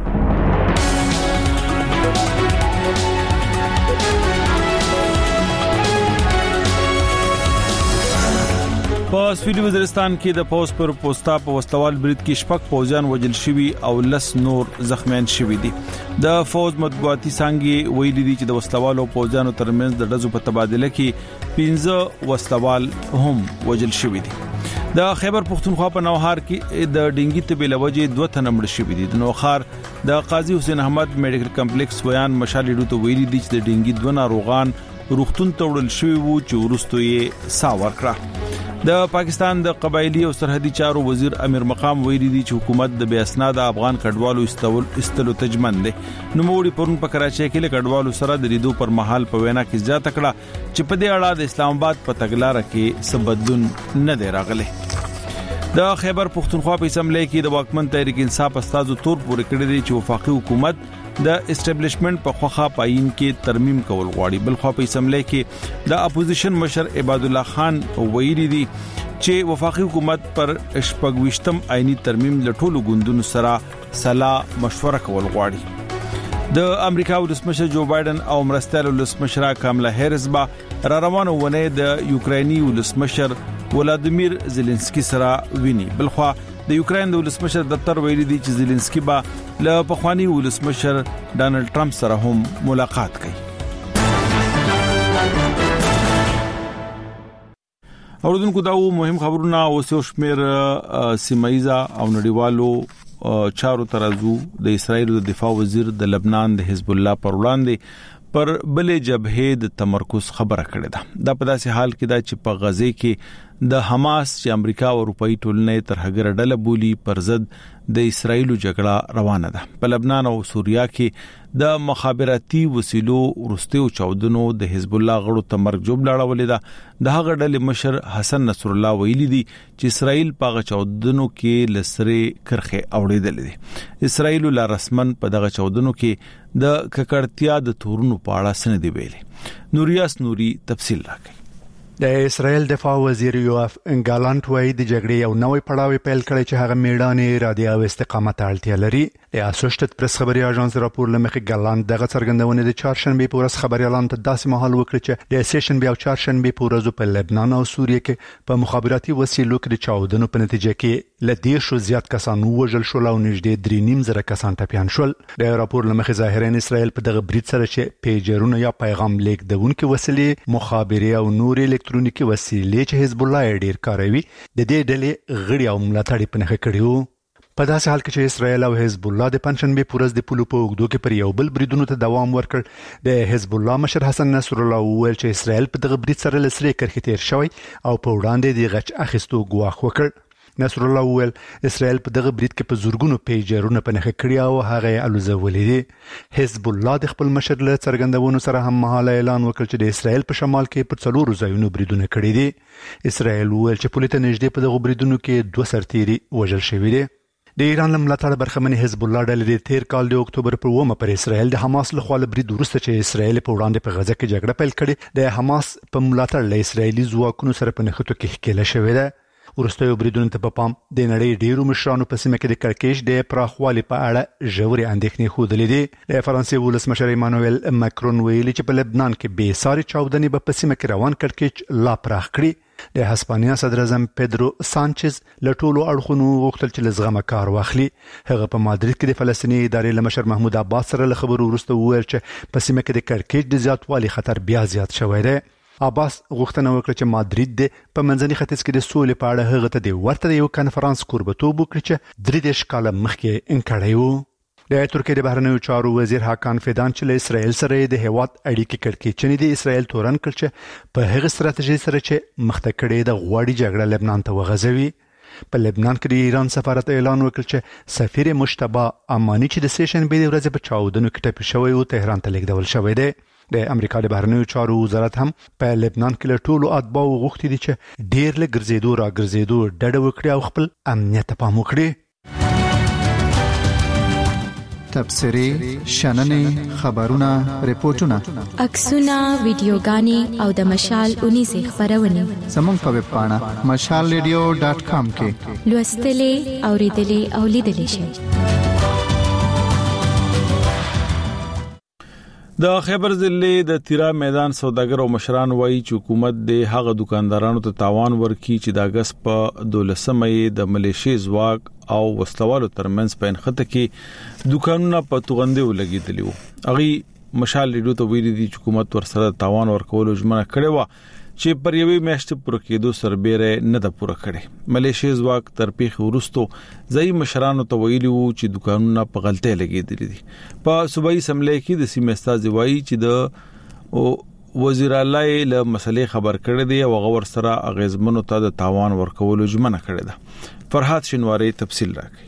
په سویلي وزیرستان کې د پوز پر پوسټا په وسلوال برید کې شپږ پوځیان وژل شوي او 10 نور زخمیان شوي دي. د فوز مطبوعاتي څنګه ویلي دي چې د وسلوالو پوځیانو ترمنځ د ډزو په تبادله کې 15 وسلوال هم وژل شوي دي. د خیبر پختونخوا په نوهار کې د ډینګي تبې لوجې 2 تنه مړ شوي دي. د نوخار د قاضي حسین احمد میډیکل کمپلیکس ویان مشالې ډوته ویلي دي چې د ډینګي 2 ناروغان روغتون ته وړل شوي وو چې ورستو یې ساور کړه. د پاکستان د قبایلی او سرحدي چارو وزیر امیر مقام ویلي دي چې حکومت د بے اسناد افغان کډوالو استلو تجمن دي. نوموړي پرون په کراچۍ کې له کډوالو سره د لیدو پر مهال په وینا کې ځا تکړه چې په دې اړه د اسلام آباد په تګلارې کې څه بدلون نه دی راغلی. د خیبر پختونخوا په اسمبلی کې د واکمن تحریک انصاف استادو تور پورې کړی دی چې وفاقي حکومت د اسټابلیشمنت په خوخه پاین کې ترمیم کول غواړي. بل خو په اسمبلی کې د اپوزیشن مشر عباد الله خان ویلي دي چې وفاقي حکومت پر شپږويشتم آئینی ترمیم لټولو ګوندونو سره صلاح مشوره کول غواړي. د امریکا ولسمشر جو بایدن او مرستیال ولسمشر کاملا هریس با را روانه ونه د یوکراني ولسمشر ولادیمیر زيلنسکي سره ویني. بل خو د یوکرين د ولسمشر دفتر ویلي دي چې زيلنسکي با له پخوانی ولسمشر ډانلډ ټرمپ سره هم ملاقات کوي. اوردونکو دا مهم خبرونه او شمیر سیمایزا او نړیوالو چارو ترازو د اسرایل د دفاع وزیر د لبنان د حزب الله پر وړاندې پر بلې جبهه د تمرکز خبره کړې ده. دا په داسې حال کې دا چې په غزه کې د حماس چې امریکا او اروپאי ټولنې تر هغه ډله بولی پر ضد د اسرایل جګړه روانه ده. په لبنان او سوریه کې د مخابراتي وسیلو ورستیو چاودنو د حزب الله غړو تمرګ جوړ لاړولې ده. د هغه ډلې مشر حسن نصر الله ویلي دي چې اسرایل په چاودنو کې لسري کرخه اوړېدل دي. اسرایل لا رسمن په دغه چاودنو کې د ککړتیا د تورونو په اړه سند دی ویلي. نوریاس نوري تفصیل راکړي. د اسرائیل دفاع وزیر یوآف ګالانت وایي د جګړې یو نوې پړاو پیل کړی چې هغه میډانې رادیو او استقامت اړتیا لري. د اسوشټډ پریس خبري اژانس راپور لمخې ګالانت دغه څرګندونه د چهارشنبه په ورځ خبري اعلان ته داسې مهال وکړ چې د سیشن بیا چهارشنبه په ورځ په لبنان او سوریه کې په مخابراتي وسیلو کې د چاودنو په نتیجه کې لدې شو زیات کسان وژل شول او نږدې 3.5 کسان ټپيان شول. د راپور لمخې ظاهرا اسرائیل په دغه برید سره چې پیجرونه یا پیغام لیکدونکو وسیلې مخابري او نور الکترونیکي وسیلې چې حزب الله ډیر کاروي د دې ډلې غړي او ملاتړي په نخښه کړیو. په داسې حال کې چې اسرائیل او حزب الله د پنځشنبه پورز د پولو په وګړو کې پر یو بل بریدونو ته دوام ورکړ. د حزب الله مشر حسن نصر الله وویل چې اسرائیل په دغه برید سره لسري کرخې تیر شوی او په وړاندې د غچ اخیستو ګواښ وکړ. نصر الله وویل اسرائیل په دغه برید کې په زورګونو پیجرونه په نخښه کړی او هغه الوزولې دي. حزب الله د خپل مشر له څرګندونو سره هم مهاله اعلان وکړ چې د اسرائیل په شمال کې په څلورو ځایونو بریدونه کړي دي. اسرائیل وویل چې پولیس نږدې په دغه بریدونو کې 2 سرتیري وژل شوي دي. د ایران ملاتړ برخمن حزب الله ډلې د تیر کال د اکتوبر پر 1 پر اسرائیل د حماس له خوا برید وروسته چې اسرائیل په وړاندې په غزه کې جګړه پیل کړې د حماس په ملاتړ له اسرائیلي ځواکونو سره په نښتو کې ښکېله شوې ده. ورستیو بریدونو ته په پام د نړۍ ډیرو مشرانو په سیمه کې د کړکېچ د پراخوالي په اړه ژورې اندېښنې ښودلې دي. د فرانسې ولسمشر ایمانوئل ماکرون ویلي چې په لبنان کې بې ساري چاودنې به په سیمه کې روان کړکېچ لا پراخ کړي. د هسپانیا صدر اعظم پیدرو سانچز له ټولو اړخونو غوښتل چې لزغمه کار واخلي. هغه په مادرید کې د فلسطیني ادارې لمشر محمود عباس سره له خبرو وروسته وویل چې په سیمه کې د کړکېچ د زیاتوالي خطر بیا زیات شوی دی. عباس غوښتنه وکړه چې مادرید د په منځني ختیځ کې د سولې په اړه هغه ته د ورته یو کانفرنس کوربتوب وکړي چې 3 کال مخکې انکړی وو. د ترکیه د بهرنیو چارو وزیر حکان فیدان چې له اسرائیل سره د هیواد اړیکې کړکېچنې د اسرائیل تورن کړ چې په هغه ستراتیژي سره چې مخته کړي د غواړي جګړه لبنان ته وغځوي. په لبنان کې د ایران سفارت اعلان وکړ چې سفیر مشتبه امانی چې د سیشن به د ورځې په چاودنو کې ټپي شوی او تهران ته لیږدول شوی دی. د امریکا د بهرنیو چارو وزارت هم په لبنان کې له ټولو اتباعو غوښتي دي چې ډیر له ګرځېدو را ګرځېدو ډډه وکړي او خپل امنیت ته پام وکړي. تبصرې، شننې، خبرونه، ریپورتونه، عکسونه، ویډیوګانې او د مشال 19 خبرونه زموږ په ویب پاڼه mashalradio.com کې لوستلې، اوریدلې او لیدلې شئ. د خیبر ضلع د تیرا میدان سوداګر او مشران وایي چې حکومت د هغه دکاندارانو ته تاوان ورکړي چې د اگست په 12مې د ملیشي ځواک او وسلوالو ترمنځ په انخته کې دکانونه په توغندې ولګیدلی وو. هغه مشال ریډیو ته ویلي دي چې حکومت ورسره تاوان ورکول ژمنه کړې و چې پر یوې میاشتې پوره کېدو سربېره نه ده پوره کړې. ملیشي ځواک تر پیښې وروسته ځای مشرانو ته ویلي وو چې دکانونه په غلطۍ لګیدلي دي. په صوبایي اسمبلی کې د سیمې استازي وایي چې د وزیر اعلی له مسلې خبر کړی دی او غور سره اغیزمنو ته د تاوان ورکول ژمنه کړې ده. فرحات شنواری تفصیل راکړي.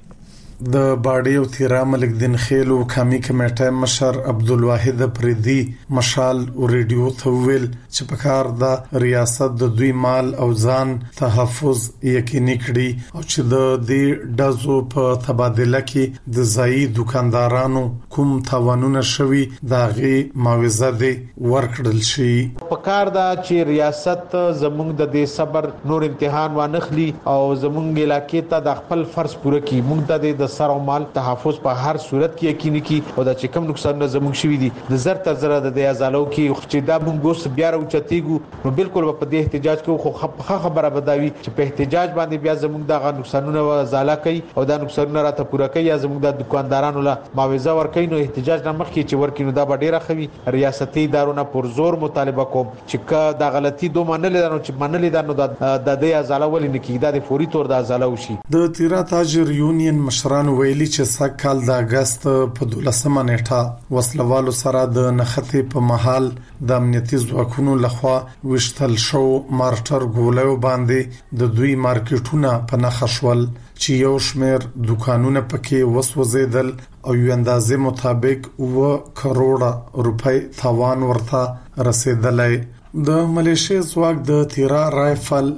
د باډي او تیرا ملک دین خیل او قومي کمیټه مشر عبدالواحد پریدي مشال او ریډیو ته ویل چې په کار د ریاست د دوی مال او ځان تحفظ یقیني کړي او چې د دې دزو په تبادله کې د ځای دکاندارانو کوم تاوانونه شوي داغي معاوضه دي ورکړل شي. په کار دا چې ریاست زموږ د دې صبر نور امتحان وانخلي او زموږ علاقې ته د خپل فرض پوره کړي. موږ د سر او مال تحفظ په هر صورت کې یقیني کی او دا چې کوم نقصان زموږ شوی دي د زر تر زر د ازالو کې چې دا موږ ګوس بیا راوچتیګو نو بالکل په دې احتجاج کې خو خبره بداوي چې په احتجاج باندې بیا زموږ د نقصانونو ازاله کوي او دا نقصانونه راته پوره کوي یا زموږ د دکاندارانو له معاوضه ورکوي. نو احتجاج نه مخکې چې ورکینو دا ډیره خوي ریاستي ادارونه پر زور مطالبه کوم چې دا غلطي دوه منل دي چې منل دي نو د دې ازاله ولې نه کیږي د فوري تور د ازاله وشي. د تیرا تاجر یونین مشران ویلي چې سکهال د اگست په 12مه نیټه وسلوالو سره د نخښتې په محل د امنیتي ځواکونو لخوا وشتل شو مارټر ګولیو باندې د دوی مارکیټونه په نخښول چې یو شمیر دکانونه پکې وسوځیدل او یو اندازې مطابق 2 کروڑ روپۍ تاوان ورته رسیدلای. د ملیشي ځواک د تیرا رایفل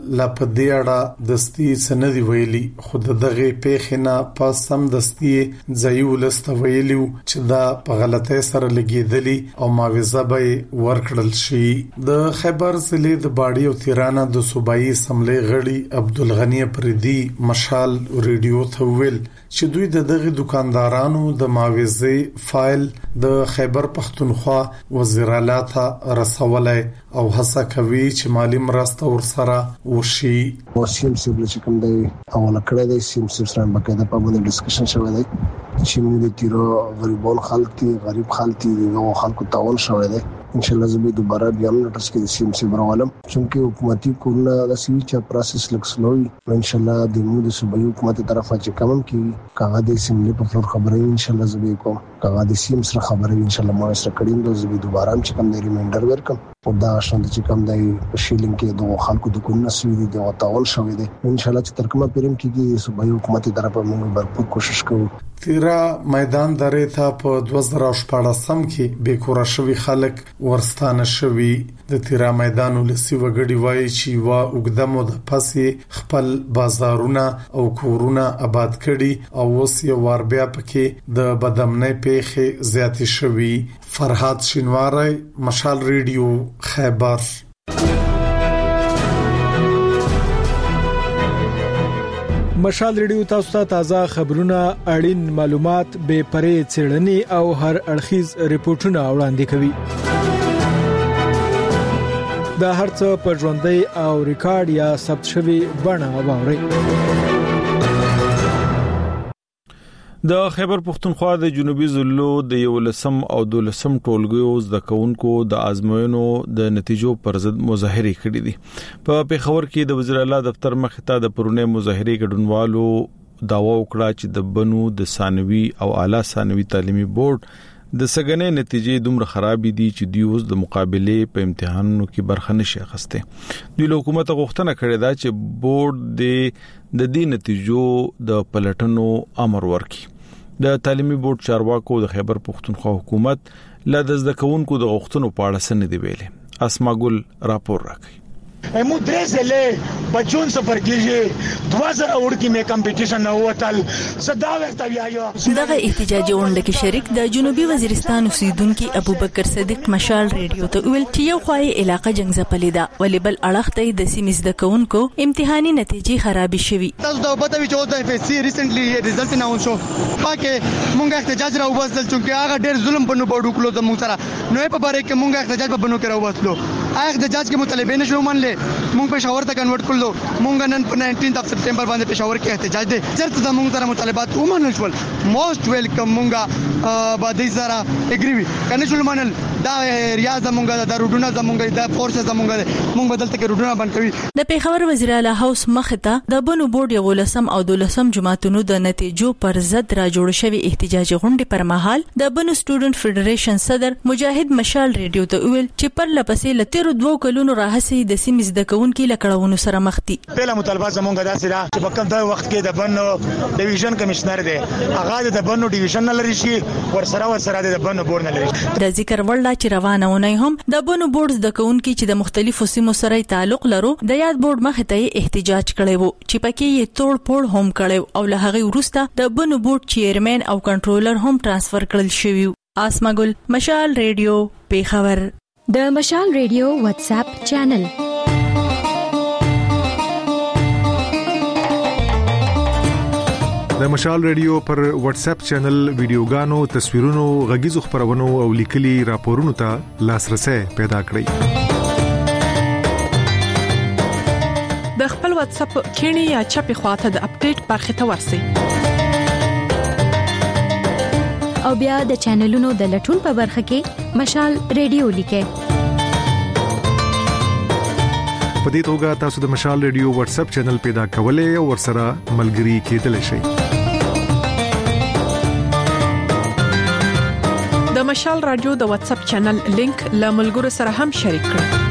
لپدېړه دستی سندې ویلي خود دغه پیښنه په سم دستی ځایو لستویلی چې دا په غلطۍ سره لګیدلی او معاوضه به ورکړل شي. د خیبر ضلع د باډي او تیرانه د صوبایي اسمبلی غړي عبدالغنی پریدي مشال ریډیو ته ویل چې دوی دغه دکاندارانو د معاوضې فایل د خیبر پختونخوا وزیر اعلی ته رسولای او هڅه کوي چې مالی مرسته ورسره وشي. سیم سیب چې کوم دی اوله کړه دی سیم سیب سره باندې په باندې ډسکشن شوی دی چې موږ د تیرو غریبون غریب خلک نو خلکو تاول شوی دی. ان شاء الله زه دوباره بیا نوټس کې د سیم سیب راولم چې حکومتي کورونه د سویچ پروسس لکسلوي ان شاء الله د موږ د صوبایي حکومت طرفه چې کوم کې کاغذ د سیملي په فلور خبرې ان شاء الله زه کوم کاغذ د سیم سره خبرې ان شاء الله ما سره کړم د زه دوباره چې کوم د ریمایندر ورکم او دا شاند چې کوم د شیلینګ کې د خلکو د کورونه سوي دي د تاول شوی دي ان شاء الله چې ترکمه پرم کې صوبایي حکومت طرفه موږ भरपूर کوشش کوو. تیرا میدان درې ته په 2014 کې بیکوره شوی خلک ورستانه شوی. د تیرا میدان ولسی وګړي وایي چې وا وګدمو د پسې خپل بازارونه او کورونه آباد کړي او اوس یو ور بیا پکې د بدامنۍ پیښې زیاتې شوی. فرحات شینواری مشال ریډیو خیبر. مشال ریډیو تاسو ته تازه خبرونه اړین معلومات به پرې څېړنې او هر اړخیز ریپورتونه وړاندې کوي. دا هرڅه په ژوندۍ او ریکارډ یا ثبت شوی بڼه واورئ. د خیبر پختونخوا د جنوبي ضلعو د 11 او 12 ټولګیو د کونکو د ازموینو د نتیجو پر ضد مظاهره کړې دي. په پیښور کې د وزیر اعلی دفتر مخ ته د پرونه مظاهره ګډونوالو داوا وکړه چې د بنو د ثانوي او اعلی ثانوي تعلیمي بورډ د سګنې نتیجې دومره خراب دي چې دوی اوس د مقابله په امتحانونو کې برخه نشي اخیسته. دوی له حکومت غوښتنه کړې ده چې بورډ د دې نتیجو د پلټنو امر ورکړي. د تعلیمي بورډ چارواکو د خیبر پختونخوا حکومت له د زده کوونکو د غوښتنو په اړه څه نه دی ویلي. اسما ګل راپور راکړي. مو درې زله بچون سفر کیږي 2000 اور کې مې کمپټیشن نه وتل صدا وخت بیا یو دغه احتجاجي غونډه کې شریک د جنوبي وزیرستان اوسیدونکو ابوبکر صدیق مشال ریډیو ته ویل چې یو خوای علاقې جنگ زپلې ده ولې بل اړخته د سیمز د کونکو امتحاني نتیجې خراب شوي. تاسو دا پته وی چې د اف اس سی ریسنټلی ریزلټ اناونس شو پاکه مونږه احتجاج راوباسل چې هغه ډېر ظلم په نو بډو کلو د مونږ سره نوې په باره کې مونږه احتجاج په بنو کې راوباسلو هغه احتجاج کې مطالبه نشو منل مونږ پېښور ته کنورټ کړلو مونږ نن په 19 سپټمبر باندې پېښور کې احتجاج دي چرته د مونږ سره مطالبات ومنل شول موست ویلکم مونږه باندې سره اګری وی کنه شول منل دا ریاض مونږه د روډونه زمونږه د فورسز زمونږه مونږ بدلته کې روډونه بند کوي. د پېښور وزیر اعلی هاوس مخته د بنو بورډ یو لسم او دولسم جماعتونو د نتیجو پر ضد را جوړ شوی احتجاجي غونډه پر مهال د بنو سټوډنټ فدریشن صدر مجاهد مشال ریډیو ته ویل چې پر لپسې لتر 2 کلونو راهسي د سیمز د کونکو لکړونو سره مخ دي. پهله مطالبه زمونږه داسې ده چې په کوم ځای وخت کې د بنو ډیویژن کمشنر دی هغه د بنو ډیویژن نه لري شي ورسره د بنو بورډ نه لري. د ذکر وړ چې روانونه هم د بنو بورډ د کونکو چې د مختلفو سیمو سره تعلق لرو د یاد بورډ مخ ته احتجاج کړي وو چې پکې یې توړ پوړ هم کړي او له هغه وروسته د بنو بورډ چیرمن او کنټرولر هم ټرانسفر کړل شوی. اسما ګل مشال ریډیو پېښور. د مشال ریډیو واتس اپ چینل د مشال ریډیو پر واتس اپ چینل ویډیوګانو تصویرونو غږیزو خبرونو او لیکلي راپورونو ته لاسرسي پیدا کړئ. د خپل واتس اپ کینی یا چپی خواته د اپډیټ برخه ته ورسئ او بیا د چینلونو د لټون په برخه کې مشال ریډیو لیکئ. په دې توګه تاسو د مشال ریډیو واتس اپ چینل پیدا کولای او ورسره ملګري کېدلی شئ. د مشال رادیو د واتس اپ چینل لینک له ملګرو سره هم شریک کړئ.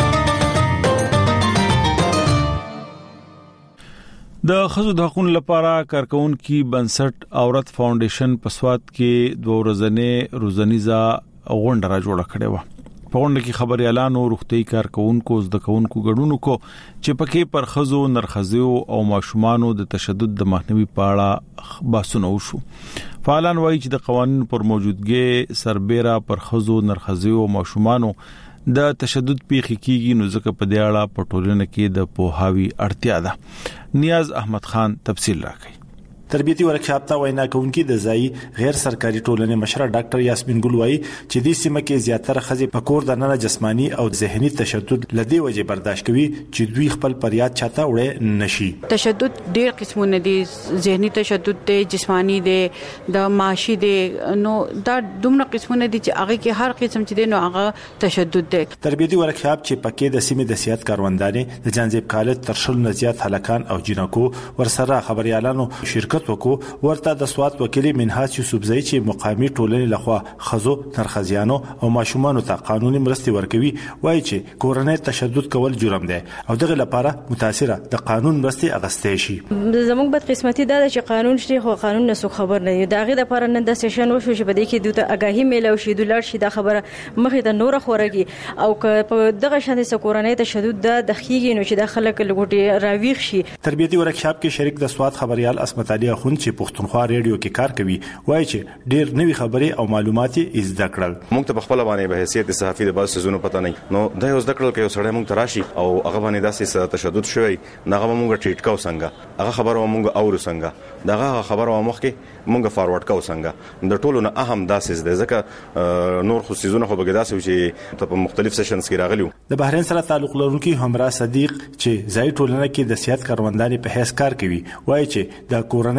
د خزو د حقوقو لپاره کارکونکو بنسټ عورت فاونډیشن په سواد کې 2 ورځې روزنیزه غونډه را جوړه کړې و. په غونډه کې خبري اعلان او روغتي کارکونکو زده کوونکو ګډون کو چې پکې پر خزو نرخزیو او ماشومانو د تشدد د مخنیوي په اړه بحثونه وشو. فعالان وایي چې د قوانینو پر موجودګي سربېره پر خزو نرخزیو او ماشومانو د تشدد پیښې کیږي نو ځکه په دې اړه په ټولنه کې د پوهاوی اړتیا ده. نیاز احمد خان تفصیل راکړي. تربیتی ورکشاپ ته وینا کوونکی د ځای غیر سرکاري ټولنې مشره ډاکټر یاسمین ګل وایي چې د سیمه کې زیاتره خزي په کور د نه جسمانی او ذهني تشدد لدی وجه برداشت کوي چې دوی خپل پریاد چاته وړي نشي. تشدد ډیر قسمونه دي ذهني تشدد دی جسمانی دی د معاشي دی نو دا دومره قسمونه دي چې هغه کې هر قسم چې دی نو هغه تشدد دی. تربیتی ورکشاپ چې پکې د سیمه د سیاست کاروندانې د جانزیب کالج ترشل نزيات هلکان او جنکو ورسره خبريالانو شرکت وکړو. ورته د سواد وکیل منهاج یوسفزئی چې مقامی ټولنې لخوا خزو نرخزیانو او ماشومانو ته قانوني مرستې ورکوي وایي چې کورنۍ تشدد کول جرم دی او دغه لپاره متاثره د قانون مرستې اغستې شي. زموږ بد قسمتي دا چې قانون شته خو قانون نه څوک خبر نه دی. داغه لپاره نن د سیشن وشو چې بده کې دوی ته آگاهی میلو شي دولار شي دا خبره مخې ته نور خورګي او په دغه شان د کورنۍ تشدد د خيږي نو چې د خلک لګوټي راويخ شي. تربیتی ورکشاپ کې شریک د سواد خبريال اسمت علي اخون چې پښتونخوا ریډیو کې کار کوي وایي چې ډېر نوي خبرې او معلومات یې زده کړل. موږ ته په خپل باندې به حیثیت صحافي د باز سيزونو پته نه نو دا یو زده کړل کې یو سړی موږ تراشي او هغه باندې داسې تشدد شوی نغه موږ ټریټ کاو څنګه هغه خبره موږ اورو څنګه دغه خبره مخکې موږ فارورډ کاو څنګه د ټولو نه اهم داسې ده ځکه نور خو سيزونه خو بګداسې چې په مختلف سیشنز کې راغلیو. د بحرین سره تعلق لرونکي همرا صدیق چې ځای ټولنه کې د سیاست کاروندانې په حیث کار کوي وایي چې د کورنۍ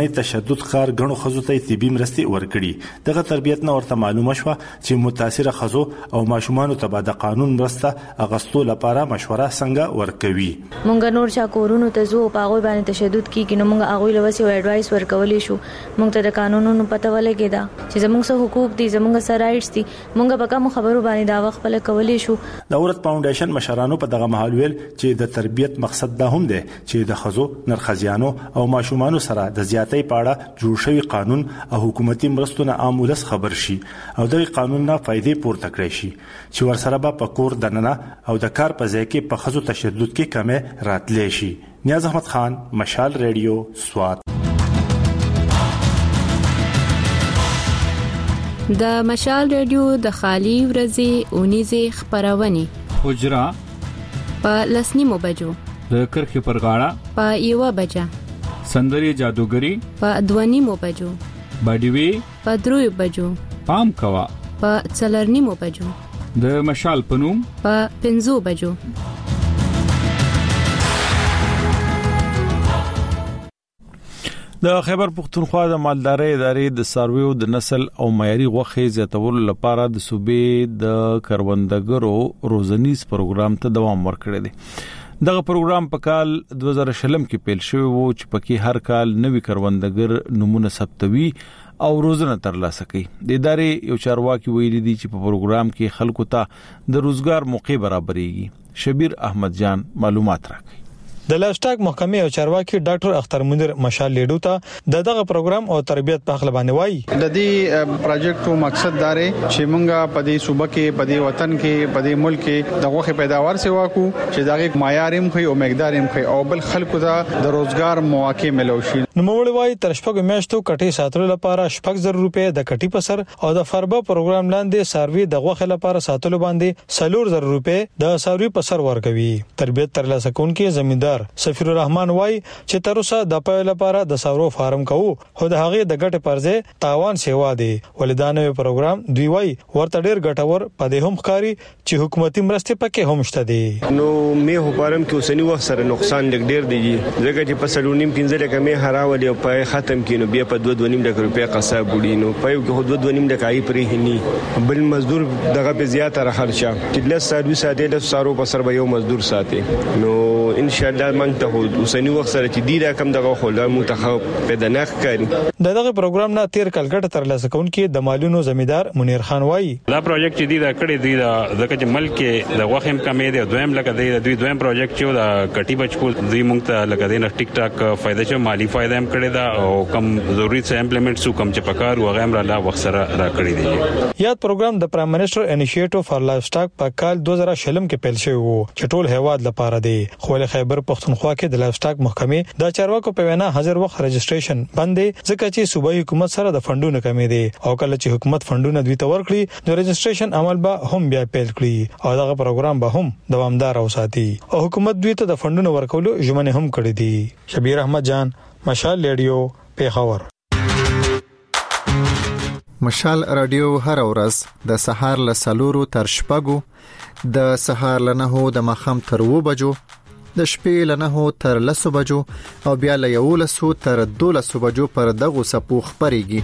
کورنۍ تشدد کار غنو خزو ته طبي مرستي ورکړي. دغه تربيت نه ورته معلومه شو چې متاثره خزو او ماشومان ته د قانون مرسته اغستو لپاره مشوره څنګه ورکوي. مونږ نور چا کورونو ته زو پاغوي باندې تشدد کیږي نو مونږ هغه لوسي ایڈوایس ورکولې شو. مونږ ته د قانونونو پته ولګی دا چې زموږ سره حقوق دي زموږ سره رائټس دي. مونږ به کوم خبرو باندې دا وخت په کولې شو. د اورت فاونډیشن مشرانو په دغه محل ویل چې د تربيت مقصد دا هم دی چې د خزو نرخزیانو او ماشومان سره د زیاتې پاړه جوړ شوی قانون او حکومتي مرستونه عام ولس خبر شي او د قانون نه فائدې پورته کړی شي چې ورسره به پکور دننه او د کار په ځای کې په خزو تشدد کې کمه راتلې شي. نیاز احمد خان، مشال ریډیو، سوات. د مشال ریډیو د خالی ورځې اونیزه خبرونه حجرا په لسنیمو بجو، د کرخې پر غاړه په 1 بجه، سندري جادوګری په 2 بجو، باډیوي په 3 بجو، پام کوا په 4 بجو، د مشال پنوم په 5 بجو. د خیبر پختونخوا د مالدارۍ ادارې د سرویو د نسل او معیاري غوښې زیاتولو لپاره د صوبې د کروندګرو روزنیز پروګرام ته دوام ورکړی دی. دغه پروګرام په کال 2020 کې پیل شوی وو چې پکې هر کال نوي کروندګر نمونه ثبتوي او روزنه ترلاسه کوي. د ادارې یو چارواکي ویلي دي چې په پروګرام کې خلکو ته د روزګار موقع برابرېږي. شبیر احمد جان معلومات راکړي. د لایفسټاک محکمې او چارواکي ډاکټر اختر منیر مشال لیډو ته دغه پروګرام او تربيت په خپل باندې وایي. د دې پروجیکټو مقصد دا دی چې موږ په دې صوبه کې په دې وطن کې په دې ملک کې د غوښه پیداوار سیوا کو چې دغه معیار هم خو او مقدار هم خو او بل خلکو ته د روزګار مواقع ملو شي. نو موږ وایي تر شپږ میاشتو کټي ساتلو لپاره 6000 روپے د کټي په سر او د فربا پروګرام لاندې سروي د غوښه لپاره ساتلو باندې 4000 روپے د سروي په سر ورکوي. تربيت ترلاسه کوونکې زمیندار سفیر الرحمن وای چې تر اوسه د پای لپاره د ساورو فارم کوو خو د هغه د ګټه پرځه تاوان سیوا دی. ولدانوي پروګرام دوی وای ورته ډیر ګټور پدې هم ښکاری چې حکومتي مرستې پکې هم شته دي. نو مې هو فارم کې اوسنی وخت سره نقصان ډیر دی ځکه چې په سلونیم 15 لکه مې هراولې او پای ختم کینو بیا په 2.5 لک روپیا قصاب وړي نو پای کې 2.5 لک آی پرې هني بل مزدور دغه په زیاته راخرچا چې له سرویس ساتي له سارو په سر به یو مزدور ساتي. نو ان شاء الله مونږ ته اوسنی وخت سره چې دی دا کم دغه خلل متخب پیدا نه کړي. دغه پروګرام نه تیر کلګټ ترلاسه کوونکې د مالونو زمیندار منیر خان وایي دا پروجیکټ چې دی دا کړی دی دا ځکه چې ملک کې د وخم کمې دی دویم لکه دی دوی دویم پروجیکټ چې دا کټي بچکول دوی مونږ ته لکه دی نه ټیک ټاک فائدہ چې مالی فائدہ هم کړی دا او کم ضروري څه امپلیمنټ سو کم چې پکار و غیم را لا وخت سره را کړی دی. یاد پروګرام د پرایم منسٹر انیشیټیو فار لایف سټاک په کال 2020 کې پیل شوی وو چې ټول هیواد لپاره دی. خو له خیبر پختونخوا کې د لایف سټاک محکمې د چارواکو په وینا هزار وخت رجسټریشن باندې ځکه چې صوبایي حکومت سره د فندونو کمی دي او کله چې حکومت فندونه دوی ته ورکړي نو رجسټریشن عمل به هم بیا پیل کړي او دغه پروګرام به هم دوامدار اوساتي او حکومت دوی ته د فندونو ورکولو ژمنه هم کړې دي. شبیر احمد جان، مشال ریډیو، پیښور. مشال رادیو هر ورځ د سهار ل 4 تر شپږو، د سهار ل 9 د مخام تر 2 بجو، د شپې ل 9 تر 10 بجو او بیا ل 11 تر 12 بجو پر دغه سپو خبريږي.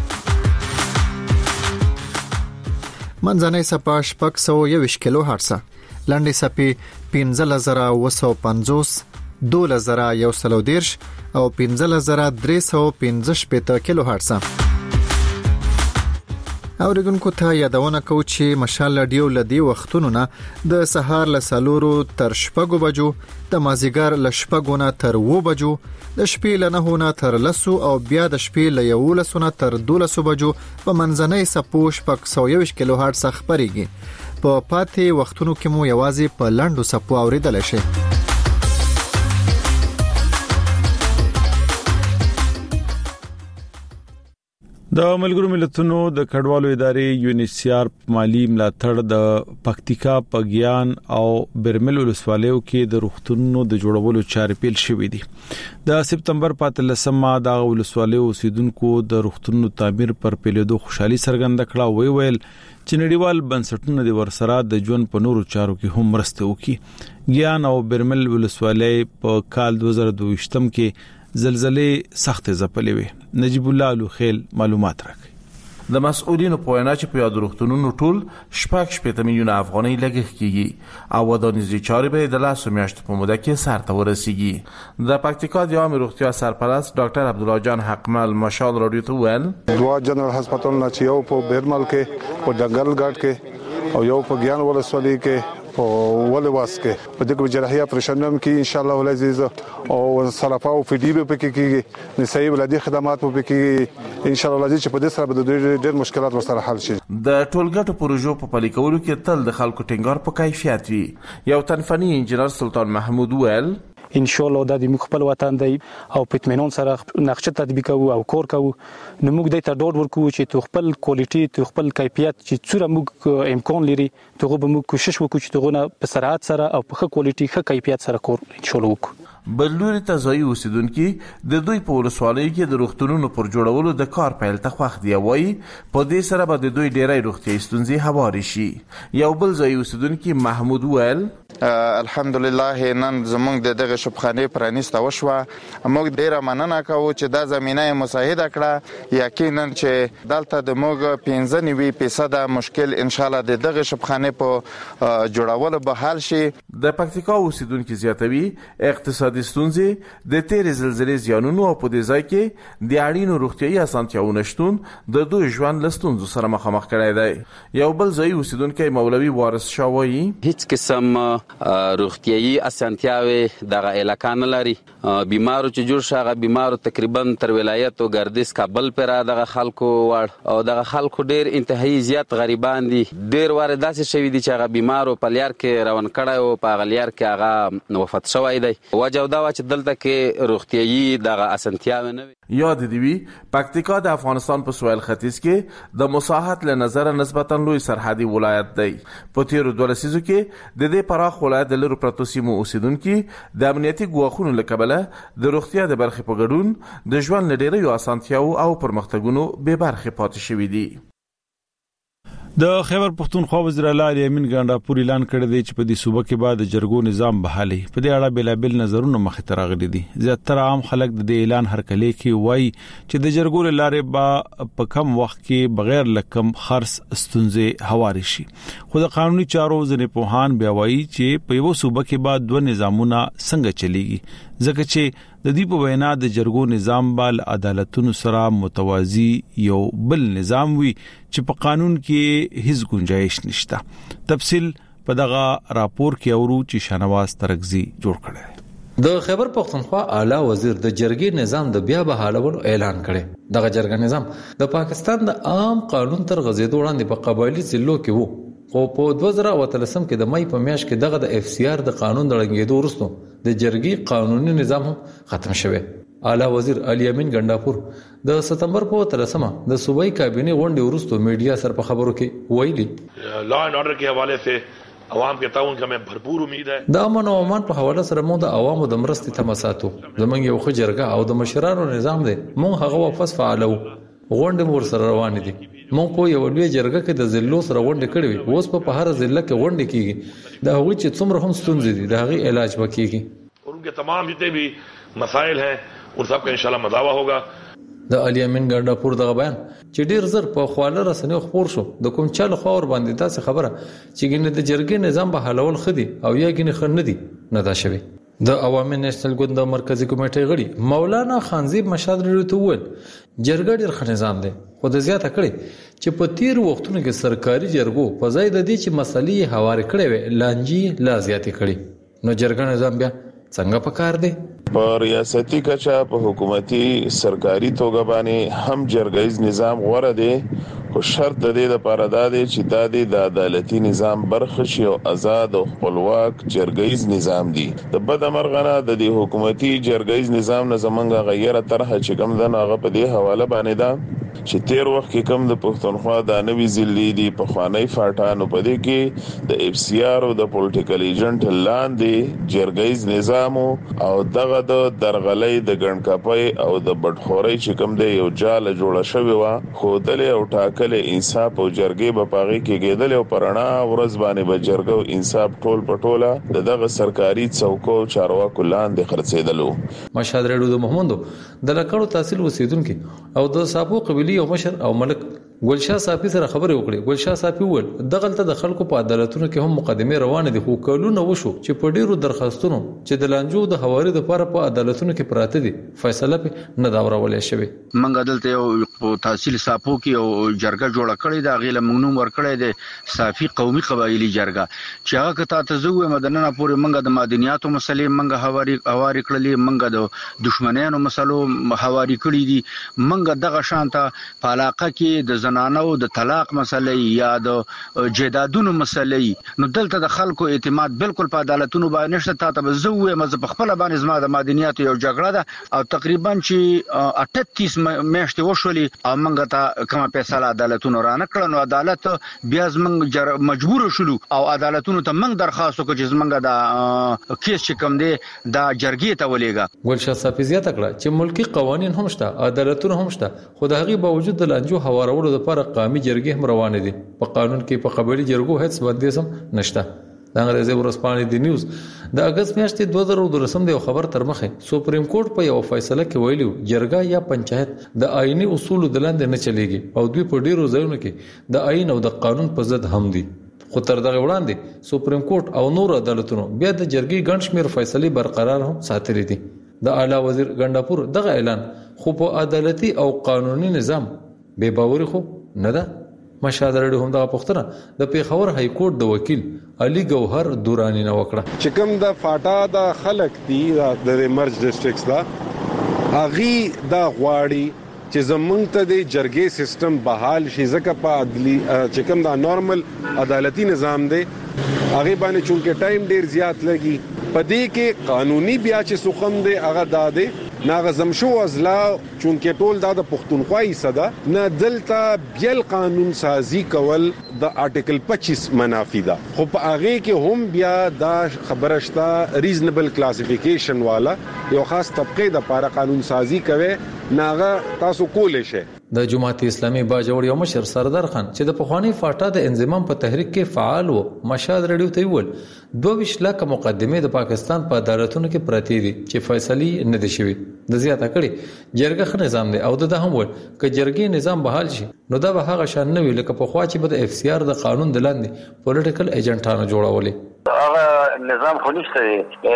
منځنۍ سپا 621 کیلو هرتز، لاندې سپي 15950، 2110 او 15315 کیلو هرتز. اوریدونکو ته یادونه کوم چې مشال رادیو لدی وختونو نه د سهار ل 4 تر 6 بجو، د مازیګر ل 6 نه تر 2 بجو، د شپې ل 9 نه تر 10 او بیا د شپې ل 11 نه تر 12 بجو په منځنۍ سپو 621 کیلو هرتز خبريږي. په پاتې وختونو کې مو یوازې په لاندو سپو اوریدل شي. د ملګرو ملتونو د کډوالو ادارې یونیسیار مالی ملاتړ د پکتیکا پګیان او برمل ولسوالیو کې د روغتونونو د جوړولو چارې پیل شوې دي. د سپتمبر 15مه د ولسوالیو اوسیدونکو د روغتونونو تعمیر پر پیلېدو خوشحالي څرګنده کړه. ویل چې نړیوال بنسټونه د ورسره د ژوند په نورو چارو کې هم مرسته وکړي. ګیان او برمل ولسوالۍ په کال 2022 کې زلزلې سخت ځپلې وې. نجیب الله لوخیل معلومات راکړي. د مسؤلینو په وینا چې په یاد روغتونونو ټول 8 میلیونه افغانۍ لګښت کیږي او ودانیزي چارې به د لاسو میاشتو په موده کې سر ته ورسیږي. د پکتیکا د عامه روغتیا سرپرست ډاکټر عبدالله جان حقمل مشال رادیو ته ویل دوا جنرال هسپتال نه چې یو په بیرمل کې په جنگل ګاټ کې او یو په ګیان ولسوالۍ کې په ولواس کې په دغه جراحي اپریشنم کې ان شاء الله العزیز او صرافه او فدی به پکې کېږي نسایي ولادي خدمات به پکې ان شاء الله العزیز چې په دې سره به ډېر مشکلات ورسره حل شي. د ټولګټو پروژو په پلي کولو کې تل د خلکو ټینګار په کیفیت وي. یو تنفني انجنیر سلطان محمود ویل ان شاء الله د خپل وطن دی او په اطمینان سره نقشه تطبیق او کور کوو نو موږ د ته ډاډ ورکوو چې تو خپل کوالټي تو خپل کیفیت چې څوره موږ امکان لري ته به موږ کوشش وکړو چې تغونه په سرعت سره او په ښه کوالټي ښه کیفیت سره کور ان شاء الله وکړو. بلوري ته ځای اوسیدونکو د دوی په ولسوالۍ کې د روغتونونو پر جوړولو د کار پیل ته خوښ دی وایي په دې سره به د دوی ډېرې روغتي ستونزې هواري شي. یو بل ځای اوسیدونکو محمود ویل الحمدلله نن زموږ د دغه شپخانه پرانیسته وشوه. موږ ډیره مننه کوو چې دا زمينه مساعده کړه. یقینا چې دلته د موږ 95% مشکل ان شاء الله د دغه شپخانه په جوړولو به حل شي. د پکتیکا اوسیدونکو زیاتوي اقتصادي ستونزې د تیرې زلزلې زیانونو او په دې ځای کې د اړینو روغتیايي اسانتیاونو شتون د دوی ژوند له ستونزو سره مخامخ کړی دی. یو بل ځای اوسیدونکو مولوي وارث شاوی هیڅ قسم روغتیايي اسانتیاوي دغه علاقه نه لري. بیمارو چې جوړ شغه بیمارو تقریبا تر ولایت او ګردیز کابل پر دغه خلکو وړ او دغه خلکو ډیر انتهایی زیات غریبان دي. ډیر واره داسې شوی دي چې هغه بیمارو په لیار کې روان کړه او په غلیار کې هغه وفات شوی دی. وجه دا چې دلته کې روغتیايي دغه اسانتیاوي نه وي. یاد دی وی پکتیکا د افغانستان په سویل ختیځ کې د مساحت له نظر نسبتا لوی سرحدي ولایت دی. په تیرو 2 لسیزو کې د دې پراخ ولایت د لرو پرتو سیمو اوسیدونکو د امنیتي ګواښونو له کبله د روغتیا د برخې په ګډون د ژوند لډیره یو اسانتیاو او پرمختګونو به برخې پاتې شوې دي. د خیبر پختونخوا وزیر اعلی الیمین ګنڈاپور اعلان کړی دی چې په دې صوبه کې بعد جرګو نظام بحالي په دې اړه بلابل نظرونه مخې ته راغلي دي. زیاتره عام خلک د دې اعلان هرکلی کې وایي چې د جرګو لارې به په کم وخت کې بغیر لکم خرڅ ستونزې هواري شي. خو د قانوني چارو ځنې پوهان بیا وایي چې په یو صوبه کې بعد 2 نظامونه څنګه چلیږي ځکه چې د دې په وینا د جرګو نظام بل عدالتونو سره متوازی یو بل نظام وي چې په قانون کې هیڅ گنجائش نشته. تفصیل په دغه راپور کې اورو چې شانواز ترغزي جوړ کړی. د خیبر پختونخوا اعلی وزیر د جرګې نظام د بیا بحالولو اعلان کړي. دغه جرګه نظام د پاکستان د عام قانون تر غزیدو وړاندې په قبایلی ضلعو کې وو. خو په 2013 کې د مې په میاشت کې دغه د اف سی آر د قانون د لګیدو وروسته د جرګې قانوني نظام ختم شوه. اعلی وزیر الیمین ګنڈاپور د سپتمبر په 13مه د صوبایي کابینه غونډې وروسته میډیا سره په خبرو کې ویلي لا اینڈ آرڈر کے حوالے سے عوام کے تعاون کا میں بھرپور امید ہے. د امن او امان په حواله سره موږ د عوامو د مرستې تماساتو زمونږ یو خو جرګه او د مشرانو نظام دی. موږ هغه واپس فعالو غونډې مور سره روان دي. موږ په یو لوی جرګه کې د ضلعو سره غونډې کړې وي. اوس په هر ضلع کې غونډې کیږي. دا هغه چې څومره هم ستونزې دي د هغه علاج وکړي. ان کے تمام جتنے بھی مسائل ہیں ان سب کا انشاءاللہ مداوا ہوگا. د الیمین ګنڈاپور دغه بیان چې ډیر زر په خواله رسنیو خبر شو د کوم چا له خور باندې تاسو خبره چې ګینه د جرګې نظام به حلول خدي او یا ګینه خن ندي نه دا شوی. د عوامي نېشنل ګوند د مرکزی کمیټې غړي مولانا خانزیب مشاد لري ول جرګه ډیر ښه نظام دی خو د زیاته کړي چې په تیر وختونو کې سرکاري جرګو په ځای د دې چې مسلې هوارې کړي وي لانجی لا زیاتې کړي. نو جرګه نظام بیا څنګه پکار دی؟ په ریاستي کچا په حکومتي سرکاري توګه باندې هم جرګیز نظام غوړه دی خو شرط د دې لپاره دا دی چې د عدالتي نظام برخه شي او آزاد او خپلواک جرګیز نظام دی. د بد امرغنه د دې حکومتي جرګیز نظام نه زمونږه غیره طرحه چې کوم د هغه په دې حواله باندې دا چې تیر وخت کې کم د پښتونخوا د نوې ضلع دی په خوانی فاټانو په دې کې د اف سی آر او د پولیټیکل ایجنټ لاندې جرګیز نظام او دغه د درغلۍ د ګڼکاپي او د بډخوري چې کم دی یو جال جوړه شوی و خو دل او ټاکل انصاف او جرګې په پاغي کې کېدل او پرانا ورځ باندې به جرګو انصاف ټول پټوله دغه سرکاري څوکو چارواکو لاندې خرڅېدلو. مشهد رډو د محمدو د لکړو تحصیل وسیدونکو او د صاحبو قبيلي او مشر او ملک ګلشاه صافي سره خبرې وکړې. ګلشاه صافي ول دغلته د خلکو په عدالتونو کې هم مقدمه روانه دي خو کلونه وشو چې په ډیرو درخواستونو چې د لانجو د حواري د لپاره په عدالتونو کې پراته دي فیصله په نه دا ورولې شوی. منګ عدالت یو تحصیل صاحبو کې او جرګه جوړه کړې دا غیله منګنوم ور کړې ده صافي قومي قبایلی جرګه چې هغه کته تزوې مدننه پورې منګ د مدنیاتو مسلې منګ حواري کړلې منګ د دشمنانو مسلو حواري کړې دي منګ دغه شانته په علاقه کې د زنانو د طلاق مسلې یا د جیدادونو مسلې نو دلته د خلکو اعتماد بالکل په عدالتونو باندې نشته ته زوې مزه په خپل باندې زما د مدنیاتو یو جګړه ده او تقریبا چې 38 میاشتې وشولې او منګ ته کومه فیصله عدالتونو را نه کړ نو عدالت بیا زمنګ مجبور شولو او عدالتونو ته منګ درخواست وکړ چې زمنګ د کیس چې کوم دی دا جرګې ته ولېګا. ګلشاه صافي زیاته کړه چې ملکی قوانين هم شته عدالتونه هم شته خو د هغې باوجود د لانجو هوارولو لپاره قومي جرګې هم روانې دي په قانون کې په قبایلی جرګو هیڅ بندیز هم نشته. د انګریزي ورځپاڼې د نیوز د اگست میاشتې 2013 د خبر تر مخه سپریم کورټ په یو فیصله کې ویلو جرګه یا پنچایت د آئینی اصول د لاندې نه چلیږي او دوی په ډیرو ځایونو کې د آئین او د قانون په ضد هم دي. خو تر دغه وړاندې سپریم کورټ او نور عدالتونو بیا د جرګې ګڼ شمېر فیصلې برقرار هم ساتلې دي. د اعلی وزیر ګنداپور دغه اعلان خو په عدالتي او قانوني نظام بے باوري خو نه ده. مشهد رډو هم دغه پښتنه د پیښور های کورټ د وکیل علي ګوهر دورانی نه وکړه چې کوم د فاټا د خلک دي د مرج ډیسټریکټس دا اغي دا غواړي چې زمونږ ته د جرګې سیستم بحال شي ځکه په عدلي چې کوم دا نارمل عدالتي نظام دی هغه باندې چونکه ټایم ډیر زیات لګي پدې کې قانوني بیا چې سخم دی هغه داده ناغزم شو ازلا چونکه ټول دا د پښتونخواي صدا نه دلته بیل قانون سازي کول د آرټیکل 25 منافي ده خو په هغه کې هم بیا دا خبره شته ریزنبل کلاسیفیکیشن والا یو خاص طبقه د لپاره قانون سازي کوي ناغه تاسو کولې شي. د جماعت اسلامي باجوړ یو مشر سردار خان چې د پخوانی فاټا د انضمام په تحریک کې فعال وو مشهد رډیو ته ویل 22 لک مقدمه د پاکستان په عدالتونو کې پراته دي چې فیصله نه دي شوی. د زیاته کړي جرګه خ نظام دی او د هم ول ک جرګې نظام بحال شي نو دا به هغه شان نه وي لکه په خوا چې د اف سی آر د قانون د لاندې پولیټیکل ایجنټانو جوړولې. هغه نظام خو نشته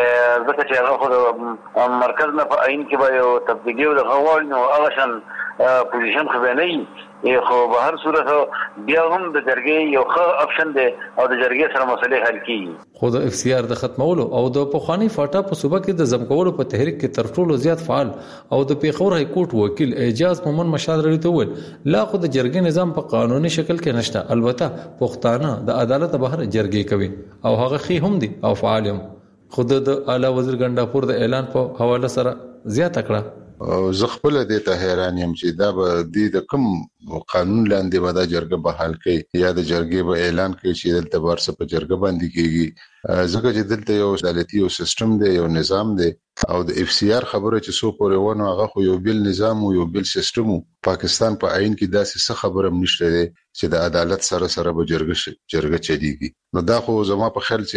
ځکه چې هغه خو مرکز نه په عین کې به یو تبدیلی او غوړ نو هغه شان پوزیشن خو به نه خو به هر صورت بیا هم د جرګې یو ښه اپشن دی او د جرګې سره مسلې حل کیږي. خو د اف سی آر د ختمولو او د پخوانی فاټا په صوبه کې د زمکولو په تحریک کې تر ټولو زیات فعال او د پیښور های کورټ وکیل اعجاز مومن مشهد رډیو ته ویل لا خو د جرګې نظام په قانوني شکل کې نشته البته پښتانه د عدالت بهر جرګې کوي او هغه خي هم دي او فعال هم. خود د اعلی وزیر ګنداپور د اعلان په حواله سره زیاته کړه زه خپل د ته حیران یم چې دا به د کوم قانون لاندې به دا جرګه بحال کړي یا د جرګې به اعلان کړي چې دلته ورسره په جرګه باندې کیږي ځکه چې دلته یو عدالتي یو سیستم دی یو نظام دی او د اف سی آر خبره چې سو پورې ونه هغه خو یو بل نظام او یو بل سیستم پاکستان په عین کې داسې څه خبره نشته دی چې د عدالت سره به جرګه چلیږي. نو دا خو زما په خیال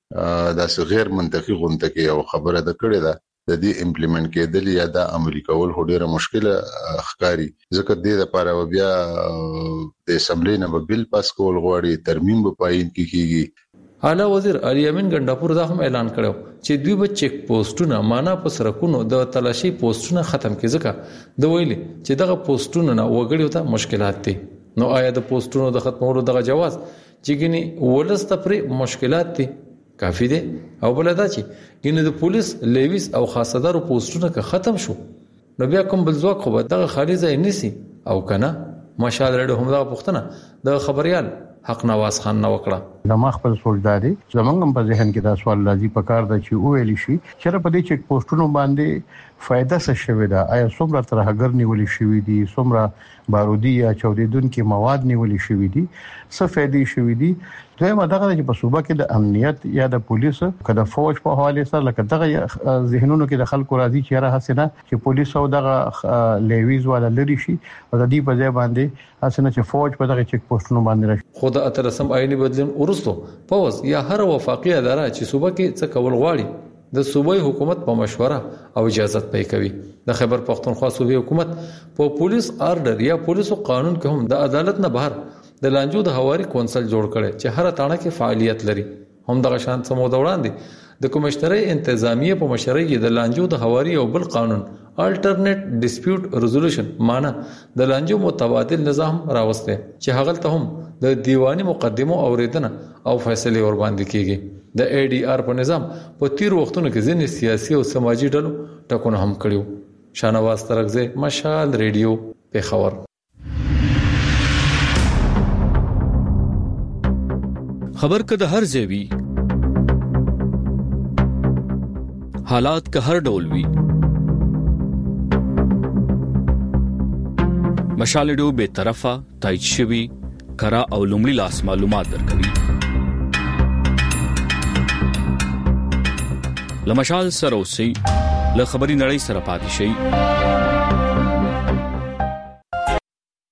چې داسې غیر منطقي غونډه کې یو خبره ده کړې ده د دې امپلیمنٹ کېدل یا د عملي کول ډیره مشکله ښکاری ځکه د دې لپاره بیا د اسمبلی نه بل پاس کول غواړي ترمیم په پاین کې کیږي. اعلی وزیر علي امین ګنداپور دا هم اعلان کړو چې دوی به چیک پوسټونه معنا په سرکونو د تلاشي پوسټونه ختم کړي ځکه د ویلي چې دغه پوسټونه نه وګړي ته مشکلات دي. نو آیا د پوسټونو د ختمولو دغه جواز چې ګني ولست پرې مشکلات دي کافی دی او بلدا چې ګینه د پولیس لیویس او خاصدارو پوسټونه که ختم شو نو بیا کوم بل ځواک خو به دغه خالي ځای نسی او کنه. مشال رډو هم دا پښتنه د خبريال حق نواز خان نو وکړه د ما خپل سوچداري زمونږ په ذهن کې دا سوال راځي په کار د چې ویل شي چې په دې چک پوسټونو باندې فائدہ څه شوی دا آیا څومره ترهګر نیولې شوی دي څومره بارودي یا چوریدونکو مواد نیولې شوی دي څه فائدې شوی دي دویمه دغه چې په صوبه کې د امنیت یا د پولیسو کله فوج په حواله سره لکه دغه ذهنونو کې د خلکو راځي چې را حسنه چې پولیس او دغه لیویز ولا لري شي او د دې په ځای باندې حسنه چې فوج په دغه چک پوسټونو باندې راشي خو د اترسم آئینی بدلون ورستو پوز یا هر وفاقي اداره چې صوبه کې څه کول غواړي د صوبای حکومت په مشوره او اجازه پي کوي د خیبر پختونخوا صوبای حکومت په پولیس آرډر یا پولیسو قانون کې هم د عدالت نه بهر د لانجو د هواري کونسل جوړ کړي چې هر تاڼه کې فعالیت لري هم د شان سمو دوړاندې د کمشنري انتظامیه په مشرۍ کې د لانجو د هواري او بل قانون الټرنیټ ډیسپیوټ ریزولوشن معنی د لانجو متبادل نظام راوسته چې هغه ته هم د دیوانی مقدمو اوریدنه او فیصله ور باندې کیږي د ای ډی آر په نظام په تیر وختونو کې ځینې سیاسي او سماجی ډلو ټکونه هم کړیو شانواز ترغزه مشال ریډیو پیښور خبر که د هر ځای وي حالات که هر ډول وي مشال ډیو به طرفه تایید شوی کرا او لومړی لاس معلومات درکوي لمشال سره اوسئ له خبري نړۍ سره پاتې شئ